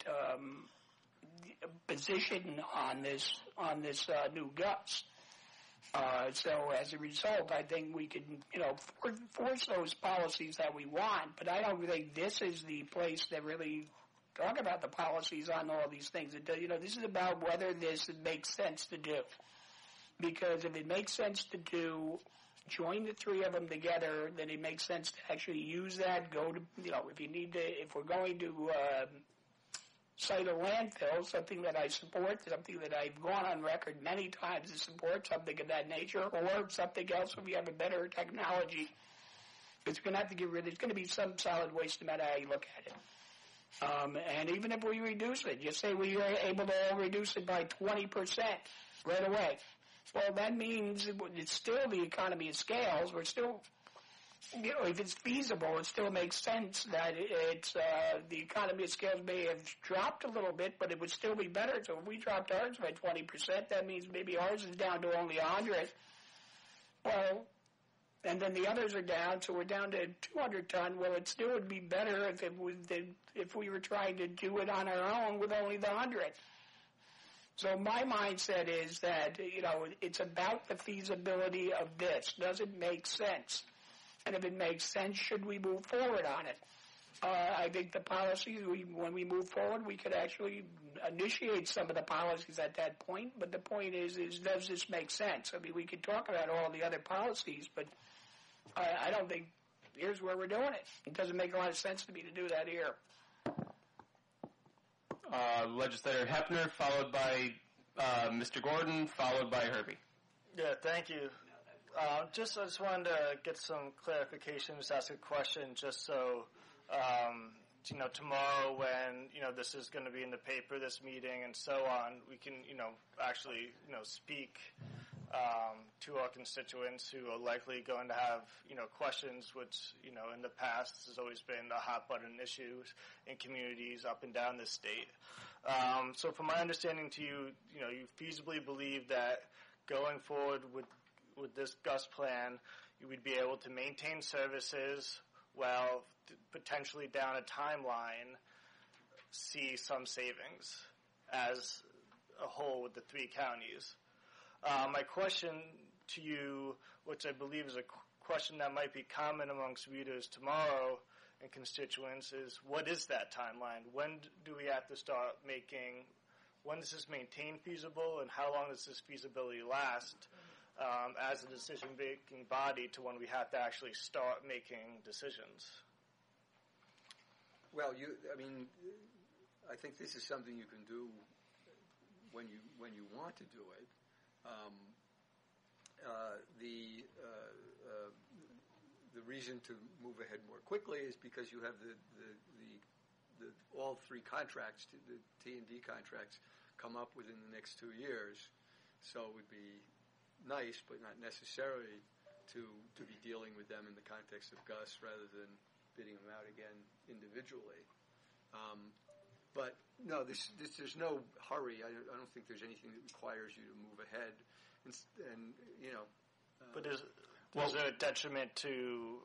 position on this new GUTS. So as a result, I think we can, force those policies that we want, but I don't think this is the place to really talk about the policies on all these things. This is about whether this makes sense to do. Because if it makes sense to do, join the 3 of them together, then it makes sense to actually use that, if we're going to site a landfill, something that I support, something that I've gone on record many times to support, something of that nature, or something else if we have a better technology. It's going to have to get rid. There's going to be some solid waste no matter how you look at it. And even if we reduce it, just say we are able to reduce it by 20% right away. Well, that means it's still the economy of scales. We're still, if it's feasible, it still makes sense that it's the economy of scales may have dropped a little bit, but it would still be better. So if we dropped ours by 20%, that means maybe ours is down to only 100. Well, and then the others are down, so we're down to 200 ton. Well, it still would be better if we were trying to do it on our own with only the 100. So my mindset is that, it's about the feasibility of this. Does it make sense? And if it makes sense, should we move forward on it? I think the policies, when we move forward, we could actually initiate some of the policies at that point. But the point is does this make sense? I mean, we could talk about all the other policies, but I don't think here's where we're doing it. It doesn't make a lot of sense to me to do that here. Legislator Hepner, followed by Mr. Gordon, followed by Herbie. Yeah, thank you. I just wanted to get some clarification, just ask a question, just so tomorrow when, this is going to be in the paper, this meeting, and so on, we can, actually, speak to our constituents who are likely going to have, questions, which, in the past has always been a hot button issue in communities up and down the state. So from my understanding to you, you feasibly believe that going forward with this GUS plan, you would be able to maintain services while potentially down a timeline see some savings as a whole with the 3 counties. My question to you, which I believe is a question that might be common amongst readers tomorrow and constituents, is what is that timeline? When do we have to start when does this maintain feasible, and how long does this feasibility last as a decision-making body to when we have to actually start making decisions? Well, I think this is something you can do when you want to do it. The reason to move ahead more quickly is because you have the all 3 contracts, the T&D contracts, come up within the next 2 years. So it would be nice, but not necessary, to be dealing with them in the context of GUS rather than bidding them out again individually. But no, there's no hurry. I don't think there's anything that requires you to move ahead. But is there a detriment to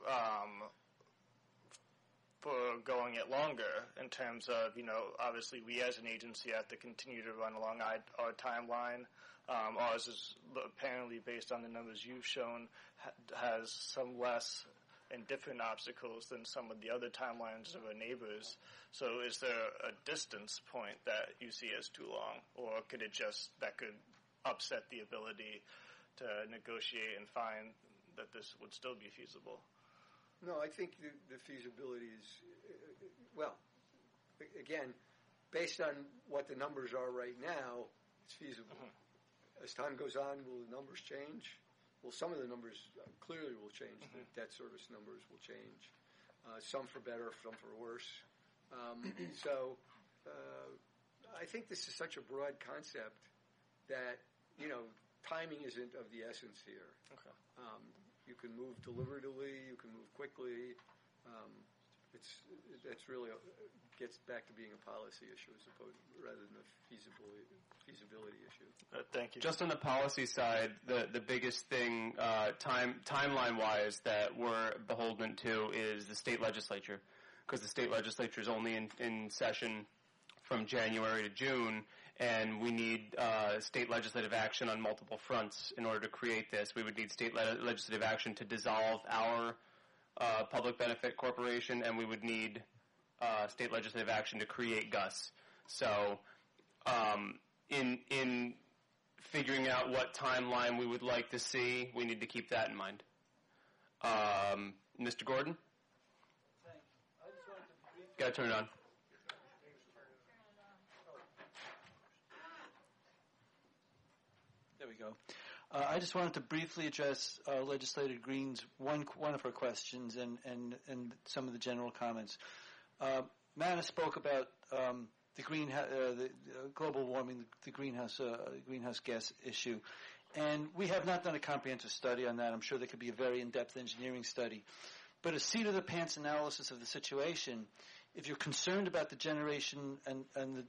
for going it longer in terms of, obviously we as an agency have to continue to run along our timeline. Ours is apparently, based on the numbers you've shown, has some less and different obstacles than some of the other timelines of our neighbors. So is there a distance point that you see as too long, or could that could upset the ability to negotiate and find that this would still be feasible? No, I think the feasibility is, again, based on what the numbers are right now, it's feasible. Mm-hmm. As time goes on, will the numbers change? Well, some of the numbers clearly will change. Mm-hmm. The debt service numbers will change. Some for better, some for worse. I think this is such a broad concept that, timing isn't of the essence here. Okay. You can move deliberatively, you can move quickly. It's really gets back to being a policy issue as opposed rather than a feasibility issue. Thank you. Just on the policy side, the biggest thing timeline wise that we're beholden to is the state legislature, because the state legislature is only in session from January to June. And we need state legislative action on multiple fronts in order to create this. We would need state legislative action to dissolve our public benefit corporation, and we would need state legislative action to create GUS. So in figuring out what timeline we would like to see, we need to keep that in mind. Mr. Gordon? Got to turn it on. There we go. I just wanted to briefly address Legislator Green's one of her questions and some of the general comments. Manna spoke about the global warming, the greenhouse gas issue, and we have not done a comprehensive study on that. I'm sure there could be a very in-depth engineering study, but a seat of the pants analysis of the situation. If you're concerned about the generation and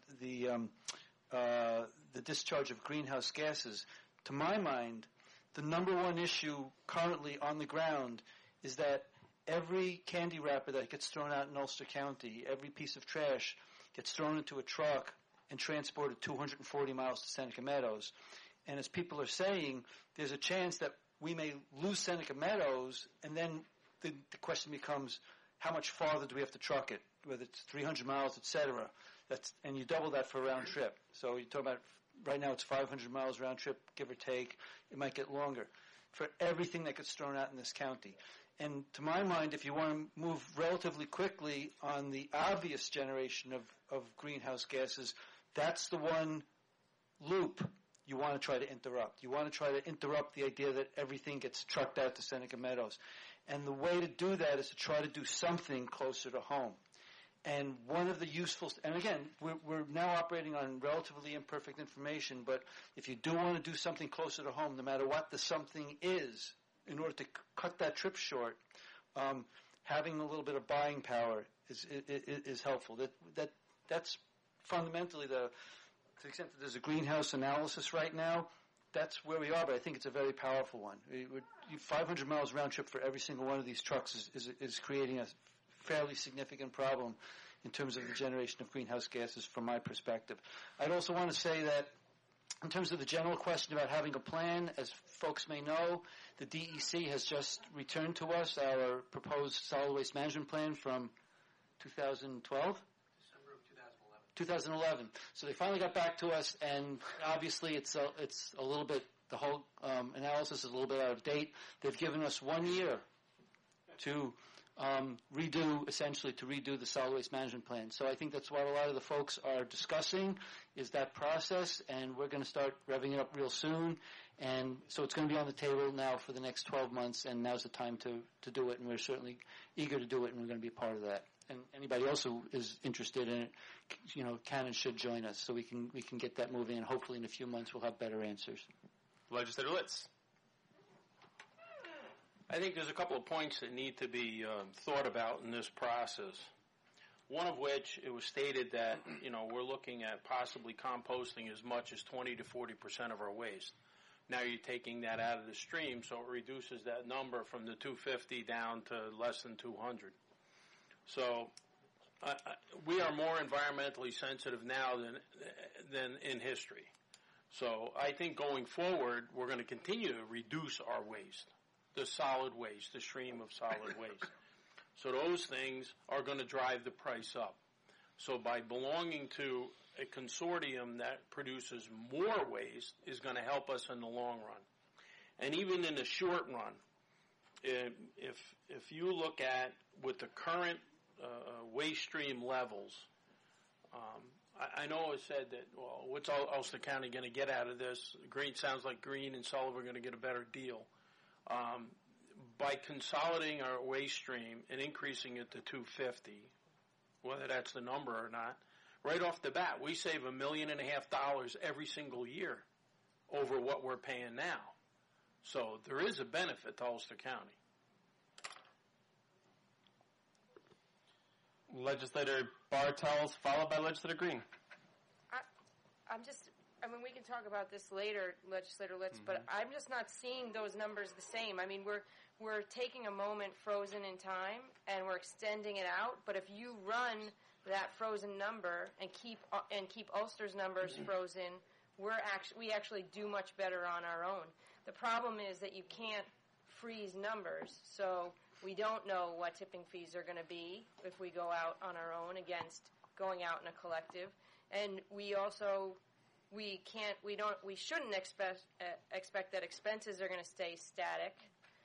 the discharge of greenhouse gases, to my mind, the number one issue currently on the ground is that every candy wrapper that gets thrown out in Ulster County, every piece of trash gets thrown into a truck and transported 240 miles to Seneca Meadows. And as people are saying, there's a chance that we may lose Seneca Meadows, and then the question becomes, how much farther do we have to truck it, whether it's 300 miles, et cetera. And you double that for a round trip. So you're talking about, right now it's 500 miles round trip, give or take. It might get longer for everything that gets thrown out in this county. And to my mind, if you want to move relatively quickly on the obvious generation of greenhouse gases, that's the one loop you want to try to interrupt. You want to try to interrupt the idea that everything gets trucked out to Seneca Meadows. And the way to do that is to try to do something closer to home. And one of the useful, and again, we're now operating on relatively imperfect information, but if you do want to do something closer to home, no matter what the something is, in order to cut that trip short, having a little bit of buying power is helpful. That's fundamentally to the extent that there's a greenhouse analysis right now, that's where we are, but I think it's a very powerful one. 500 miles round trip for every single one of these trucks is creating a fairly significant problem in terms of the generation of greenhouse gases from my perspective. I'd also want to say that in terms of the general question about having a plan, as folks may know, the DEC has just returned to us our proposed solid waste management plan from 2012? 2011. So they finally got back to us, and obviously it's a little bit, the whole analysis is a little bit out of date. They've given us 1 year to redo the solid waste management plan. So I think that's what a lot of the folks are discussing, is that process, and we're going to start revving it up real soon. And so it's going to be on the table now for the next 12 months, and now's the time to do it, and we're certainly eager to do it, and we're going to be a part of that. And anybody else who is interested in it, can and should join us, so we can get that moving, and hopefully in a few months we'll have better answers. Legislator Litz. I think there's a couple of points that need to be thought about in this process. One of which, it was stated that, we're looking at possibly composting as much as 20 to 40% of our waste. Now you're taking that out of the stream, so it reduces that number from the 250 down to less than 200. So we are more environmentally sensitive now than in history. So I think going forward, we're going to continue to reduce our waste, the solid waste, the stream of solid waste. So those things are going to drive the price up. So by belonging to a consortium that produces more waste is going to help us in the long run. And even in the short run, if you look at with the current waste stream levels, I know it said that, well, what's Ulster County going to get out of this? Green sounds like Green and Sullivan are going to get a better deal. By consolidating our waste stream and increasing it to 250, whether that's the number or not, right off the bat, we save $1.5 million every single year over what we're paying now. So there is a benefit to Ulster County. Legislator Bartels, followed by Legislator Green. We can talk about this later, Legislator Litz, but I'm just not seeing those numbers the same. I mean, we're taking a moment frozen in time and we're extending it out. But if you run that frozen number and keep Ulster's numbers frozen, we actually do much better on our own. The problem is that you can't freeze numbers, so we don't know what tipping fees are going to be if we go out on our own against going out in a collective, and we shouldn't expect that expenses are going to stay static,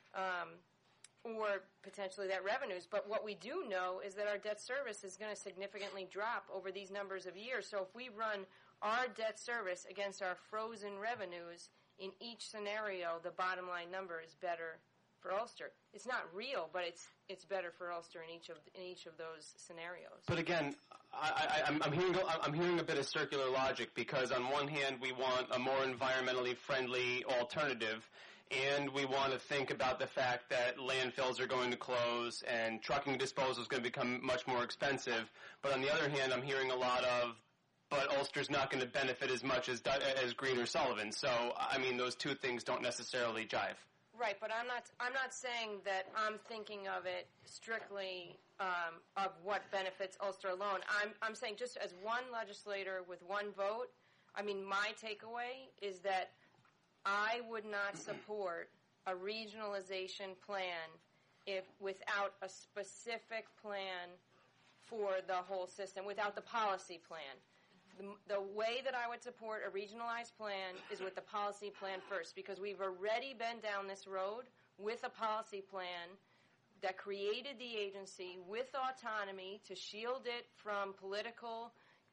or potentially that revenues. But what we do know is that our debt service is going to significantly drop over these numbers of years. So if we run our debt service against our frozen revenues in each scenario, the bottom line number is better for Ulster. It's not real, but it's better for Ulster in each of those scenarios. But again, I'm hearing a bit of circular logic, because on one hand we want a more environmentally friendly alternative, and we want to think about the fact that landfills are going to close and trucking disposal is going to become much more expensive. But on the other hand, I'm hearing a lot of, but Ulster's not going to benefit as much as Green or Sullivan. So I mean, those two things don't necessarily jive. Right, but I'm not saying that I'm thinking of it strictly of what benefits Ulster alone. I'm saying just as one legislator with one vote. I mean, my takeaway is that I would not support a regionalization plan without a specific plan for the whole system, without the policy plan. The way that I would support a regionalized plan is with the policy plan first, because we've already been down this road with a policy plan that created the agency with autonomy to shield it from political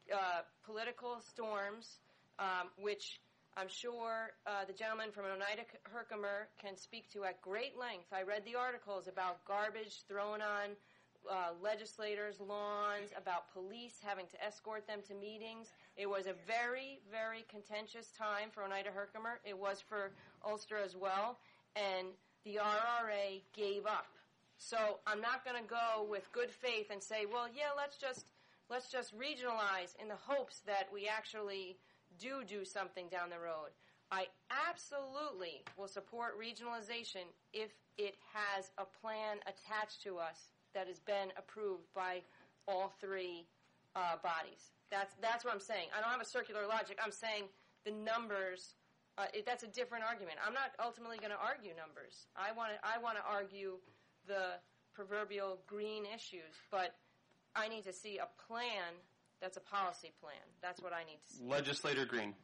storms, which I'm sure the gentleman from Oneida Herkimer can speak to at great length. I read the articles about garbage thrown on legislators' lawns, about police having to escort them to meetings. It was a very, very contentious time for Oneida Herkimer. It was for Ulster as well. And the RRA gave up. So I'm not going to go with good faith and say, well, yeah, let's just regionalize in the hopes that we actually do something down the road. I absolutely will support regionalization if it has a plan attached to us that has been approved by all three bodies. That's what I'm saying. I don't have a circular logic. I'm saying the numbers. That's a different argument. I'm not ultimately going to argue numbers. I want to argue the proverbial green issues, but I need to see a plan that's a policy plan. That's what I need to see. Legislator Green.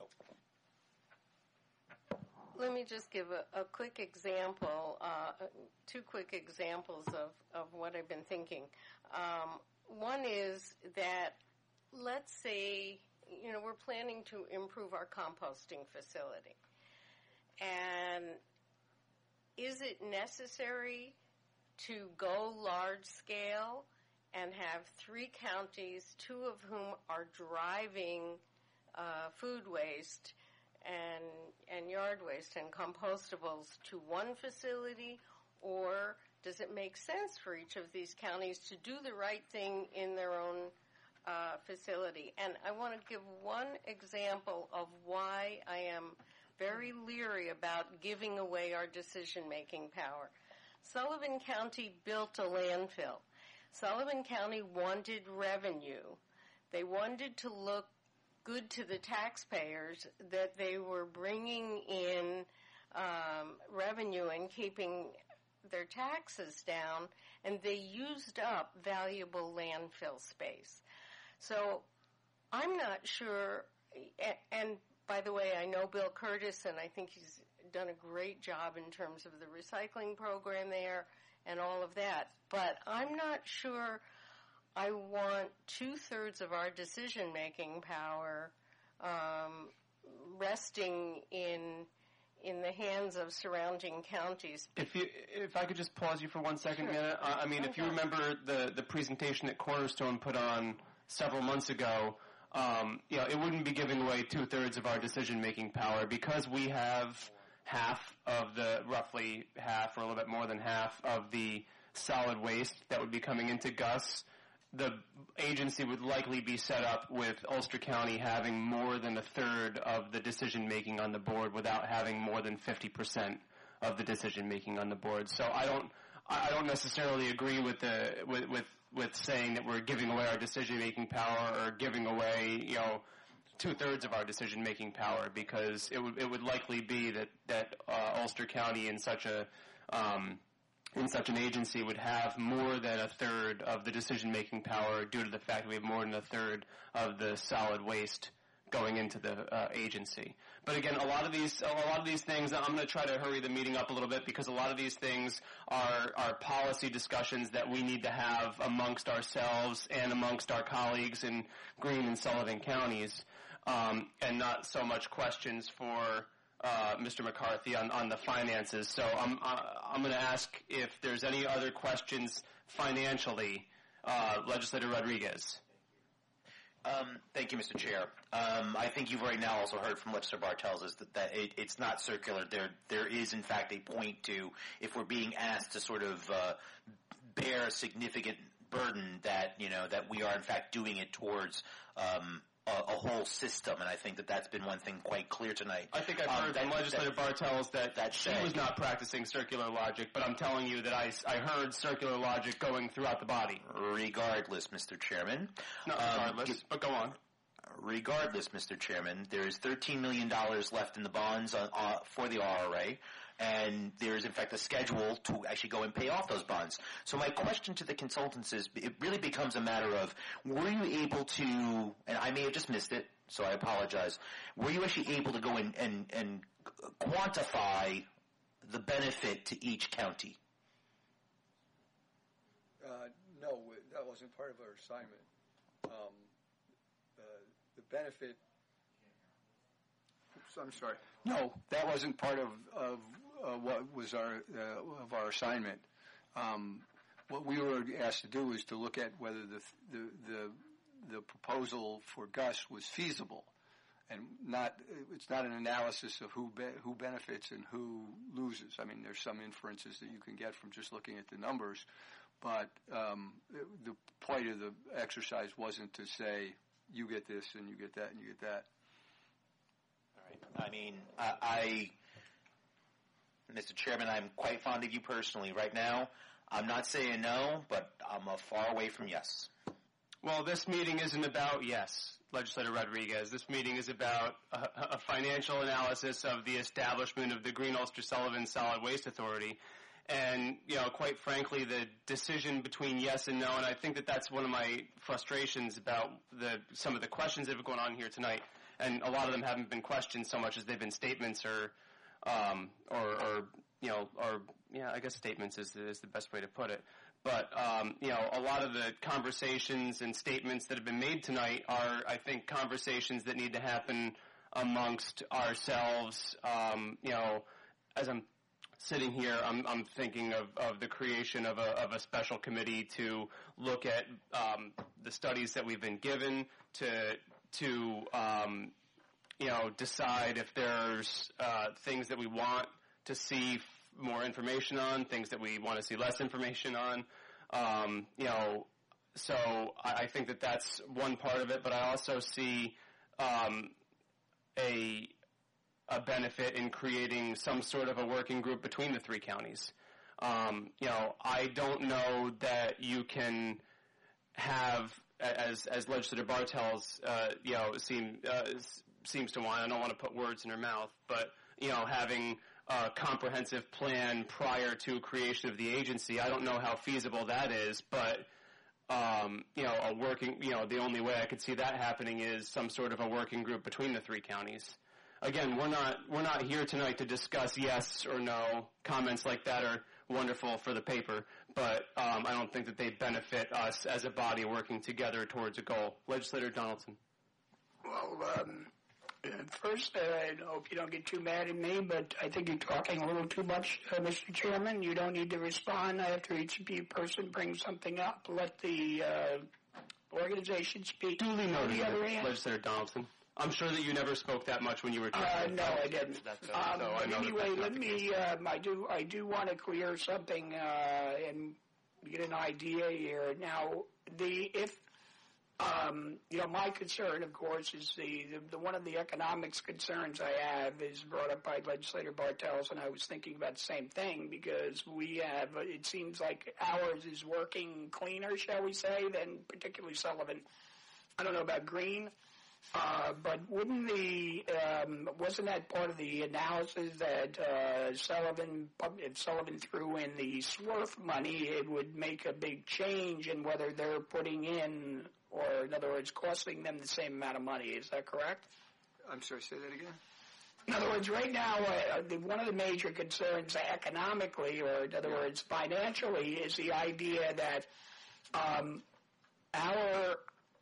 Let me just give a quick example, two quick examples of what I've been thinking. One is that, let's say, we're planning to improve our composting facility. And is it necessary to go large scale and have 3 counties, 2 of whom are driving food waste and yard waste and compostables to one facility, or does it make sense for each of these counties to do the right thing in their own facility? And I want to give one example of why I am very leery about giving away our decision-making power. Sullivan County built a landfill. Sullivan County wanted revenue. They wanted to look good to the taxpayers that they were bringing in revenue and keeping their taxes down, and they used up valuable landfill space. So I'm not sure, and by the way, I know Bill Curtis, and I think he's done a great job in terms of the recycling program there and all of that, but I'm not sure I want 2/3 of our decision-making power resting in the hands of surrounding counties. If I could just pause you for 1 second, Anna. I mean, if you remember the presentation that Cornerstone put on several months ago, it wouldn't be giving away 2/3 of our decision-making power because we have roughly half or a little bit more than half of the solid waste that would be coming into Gus. The agency would likely be set up with Ulster County having more than 1/3 of the decision-making on the board without having more than 50% of the decision-making on the board. So I don't necessarily agree with saying that we're giving away our decision-making power or giving away, 2/3 of our decision-making power, because it would likely be that Ulster County in such an agency would have more than 1/3 of the decision-making power due to the fact that we have more than 1/3 of the solid waste going into the agency. But again, a lot of these things, I'm going to try to hurry the meeting up a little bit because a lot of these things are policy discussions that we need to have amongst ourselves and amongst our colleagues in Greene and Sullivan counties, and not so much questions for Mr. McCarthy on the finances. So I'm going to ask if there's any other questions financially. Legislator Rodriguez. Thank you, Mr. Chair. I think you've right now also heard from Legislator Bartels that it's not circular. There is, in fact, a point to, if we're being asked to sort of bear a significant burden, that we are, in fact, doing it towards a whole system, and I think that's been one thing quite clear tonight. I think I've heard from Legislator Bartels that she was not practicing circular logic, but I'm telling you that I heard circular logic going throughout the body. Regardless, Mr. Chairman. Not regardless, but go on. Regardless, Mr. Chairman, there is $13 million left in the bonds for the RRA, and there is, in fact, a schedule to actually go and pay off those bonds. So my question to the consultants is, it really becomes a matter of, were you able to, and I may have just missed it, so I apologize, were you actually able to go and quantify the benefit to each county? No, that wasn't part of our assignment. The benefit. Oops, I'm sorry. No, that wasn't part of what was our assignment. What we were asked to do is to look at whether the proposal for Gus was feasible, and it's not an analysis of who benefits and who loses. I mean, there's some inferences that you can get from just looking at the numbers, but the point of the exercise wasn't to say you get this and you get that and you get that. All right. I mean, Mr. Chairman, I'm quite fond of you personally. Right now, I'm not saying no, but I'm far away from yes. Well, this meeting isn't about yes, Legislator Rodriguez. This meeting is about a financial analysis of the establishment of the Green-Ulster-Sullivan Solid Waste Authority. And, quite frankly, the decision between yes and no, and I think that that's one of my frustrations about some of the questions that have been going on here tonight, and a lot of them haven't been questions so much as they've been statements I guess statements is the best way to put it. But, a lot of the conversations and statements that have been made tonight are, I think, conversations that need to happen amongst ourselves. As I'm sitting here, I'm thinking of the creation of a special committee to look at the studies that we've been given to decide if there's things that we want to see more information on, things that we want to see less information on. So I think that that's one part of it, but I also see a benefit in creating some sort of a working group between the three counties. I don't know that you can have, as Legislator Bartels, seems to want. I don't want to put words in her mouth, but having a comprehensive plan prior to creation of the agency, I don't know how feasible that is, but a working, the only way I could see that happening is some sort of a working group between the three counties. Again, we're not here tonight to discuss yes or no. Comments like that are wonderful for the paper, but I don't think that they benefit us as a body working together towards a goal. Legislator Donaldson. Well, first, I hope you don't get too mad at me, but I think you're talking a little too much, Mr. Chairman. You don't need to respond after each person brings something up. Let the organization speak. Duly noted, Legislator Donaldson. I'm sure that you never spoke that much when you were talking. No, I didn't. Anyway, let me. I do want to clear something and get an idea here. Now, my concern, of course, is the one of the economics concerns I have is brought up by Legislator Bartels, and I was thinking about the same thing because we have. It seems like ours is working cleaner, shall we say, than particularly Sullivan. I don't know about Green. But wasn't that part of the analysis that if Sullivan threw in the SWRF money, it would make a big change in whether they're putting in, or in other words, costing them the same amount of money. Is that correct? I'm sorry, say that again? In other words, right now, one of the major concerns economically, or in other words, financially, is the idea that our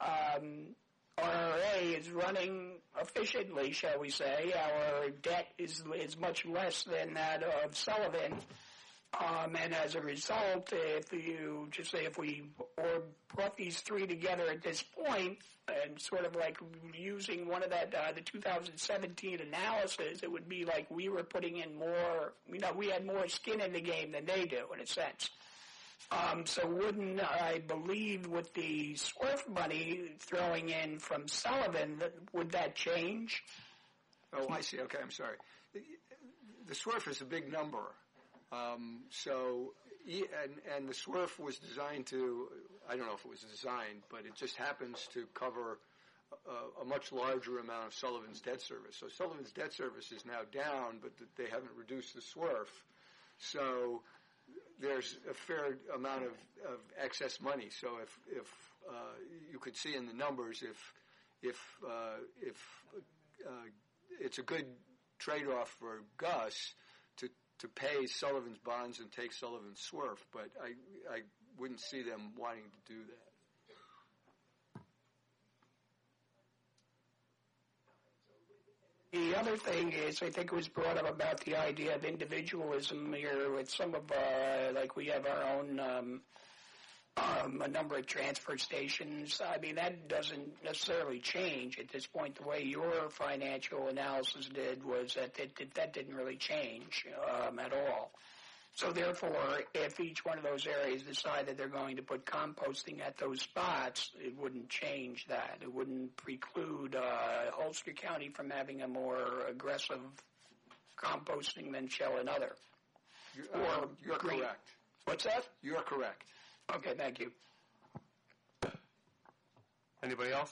RRA is running efficiently, shall we say. Our debt is much less than that of Sullivan. And as a result, if we brought these three together at this point, and sort of like using one of the 2017 analysis, it would be like we were putting in more, we had more skin in the game than they do, in a sense. So wouldn't I believe with the SWRF money throwing in from Sullivan, would that change? Oh, I see. Okay, I'm sorry. The SWRF is a big number. And the SWRF was designed to, I don't know if it was designed, but it just happens to cover a much larger amount of Sullivan's debt service. So Sullivan's debt service is now down, but they haven't reduced the SWRF. So there's a fair amount of excess money. So if you could see in the numbers, if it's a good trade-off for Gus to pay Sullivan's bonds and take Sullivan's SWRF, but I wouldn't see them wanting to do that. The other thing is, I think it was brought up about the idea of individualism here with some of, like we have our own a number of transfer stations. I mean, that doesn't necessarily change at this point. The way your financial analysis did was that didn't really change at all. So therefore, if each one of those areas decide that they're going to put composting at those spots, it wouldn't change that. It wouldn't preclude Ulster County from having a more aggressive composting than Shell and other. You're correct. What's that? You're correct. Okay, thank you. Anybody else?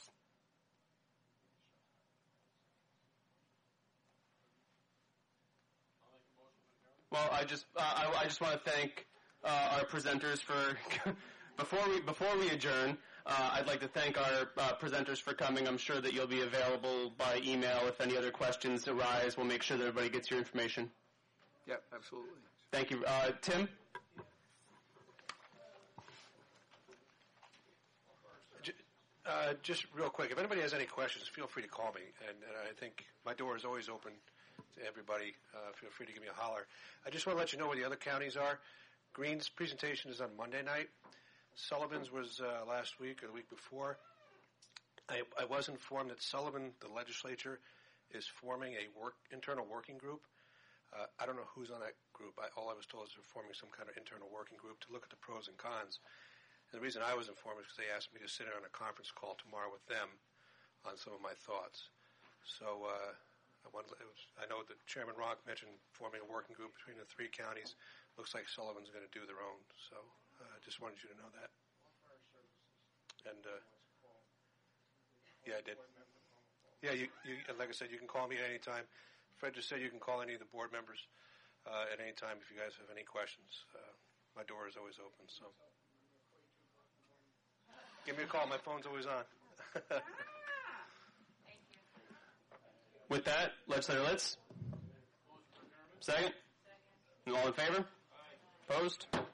Well, I just want to thank our presenters for before we adjourn. I'd like to thank our presenters for coming. I'm sure that you'll be available by email if any other questions arise. We'll make sure that everybody gets your information. Yeah, absolutely. Thank you, Tim. Just real quick, if anybody has any questions, feel free to call me. And I think my door is always open to everybody. Feel free to give me a holler. I just want to let you know where the other counties are. Green's presentation is on Monday night. Sullivan's was last week or the week before. I was informed that Sullivan, the legislature, is forming a internal working group. I don't know who's on that group. All I was told is they're forming some kind of internal working group to look at the pros and cons. And the reason I was informed is because they asked me to sit in on a conference call tomorrow with them on some of my thoughts. So I know that Chairman Ronk mentioned forming a working group between the three counties. Looks like Sullivan's going to do their own. So I just wanted you to know that. And yeah, I did. Yeah, you like I said, you can call me at any time. Fred just said you can call any of the board members at any time if you guys have any questions. My door is always open. So give me a call. My phone's always on. With that, Legislator Litz. Second. All in favor? Opposed?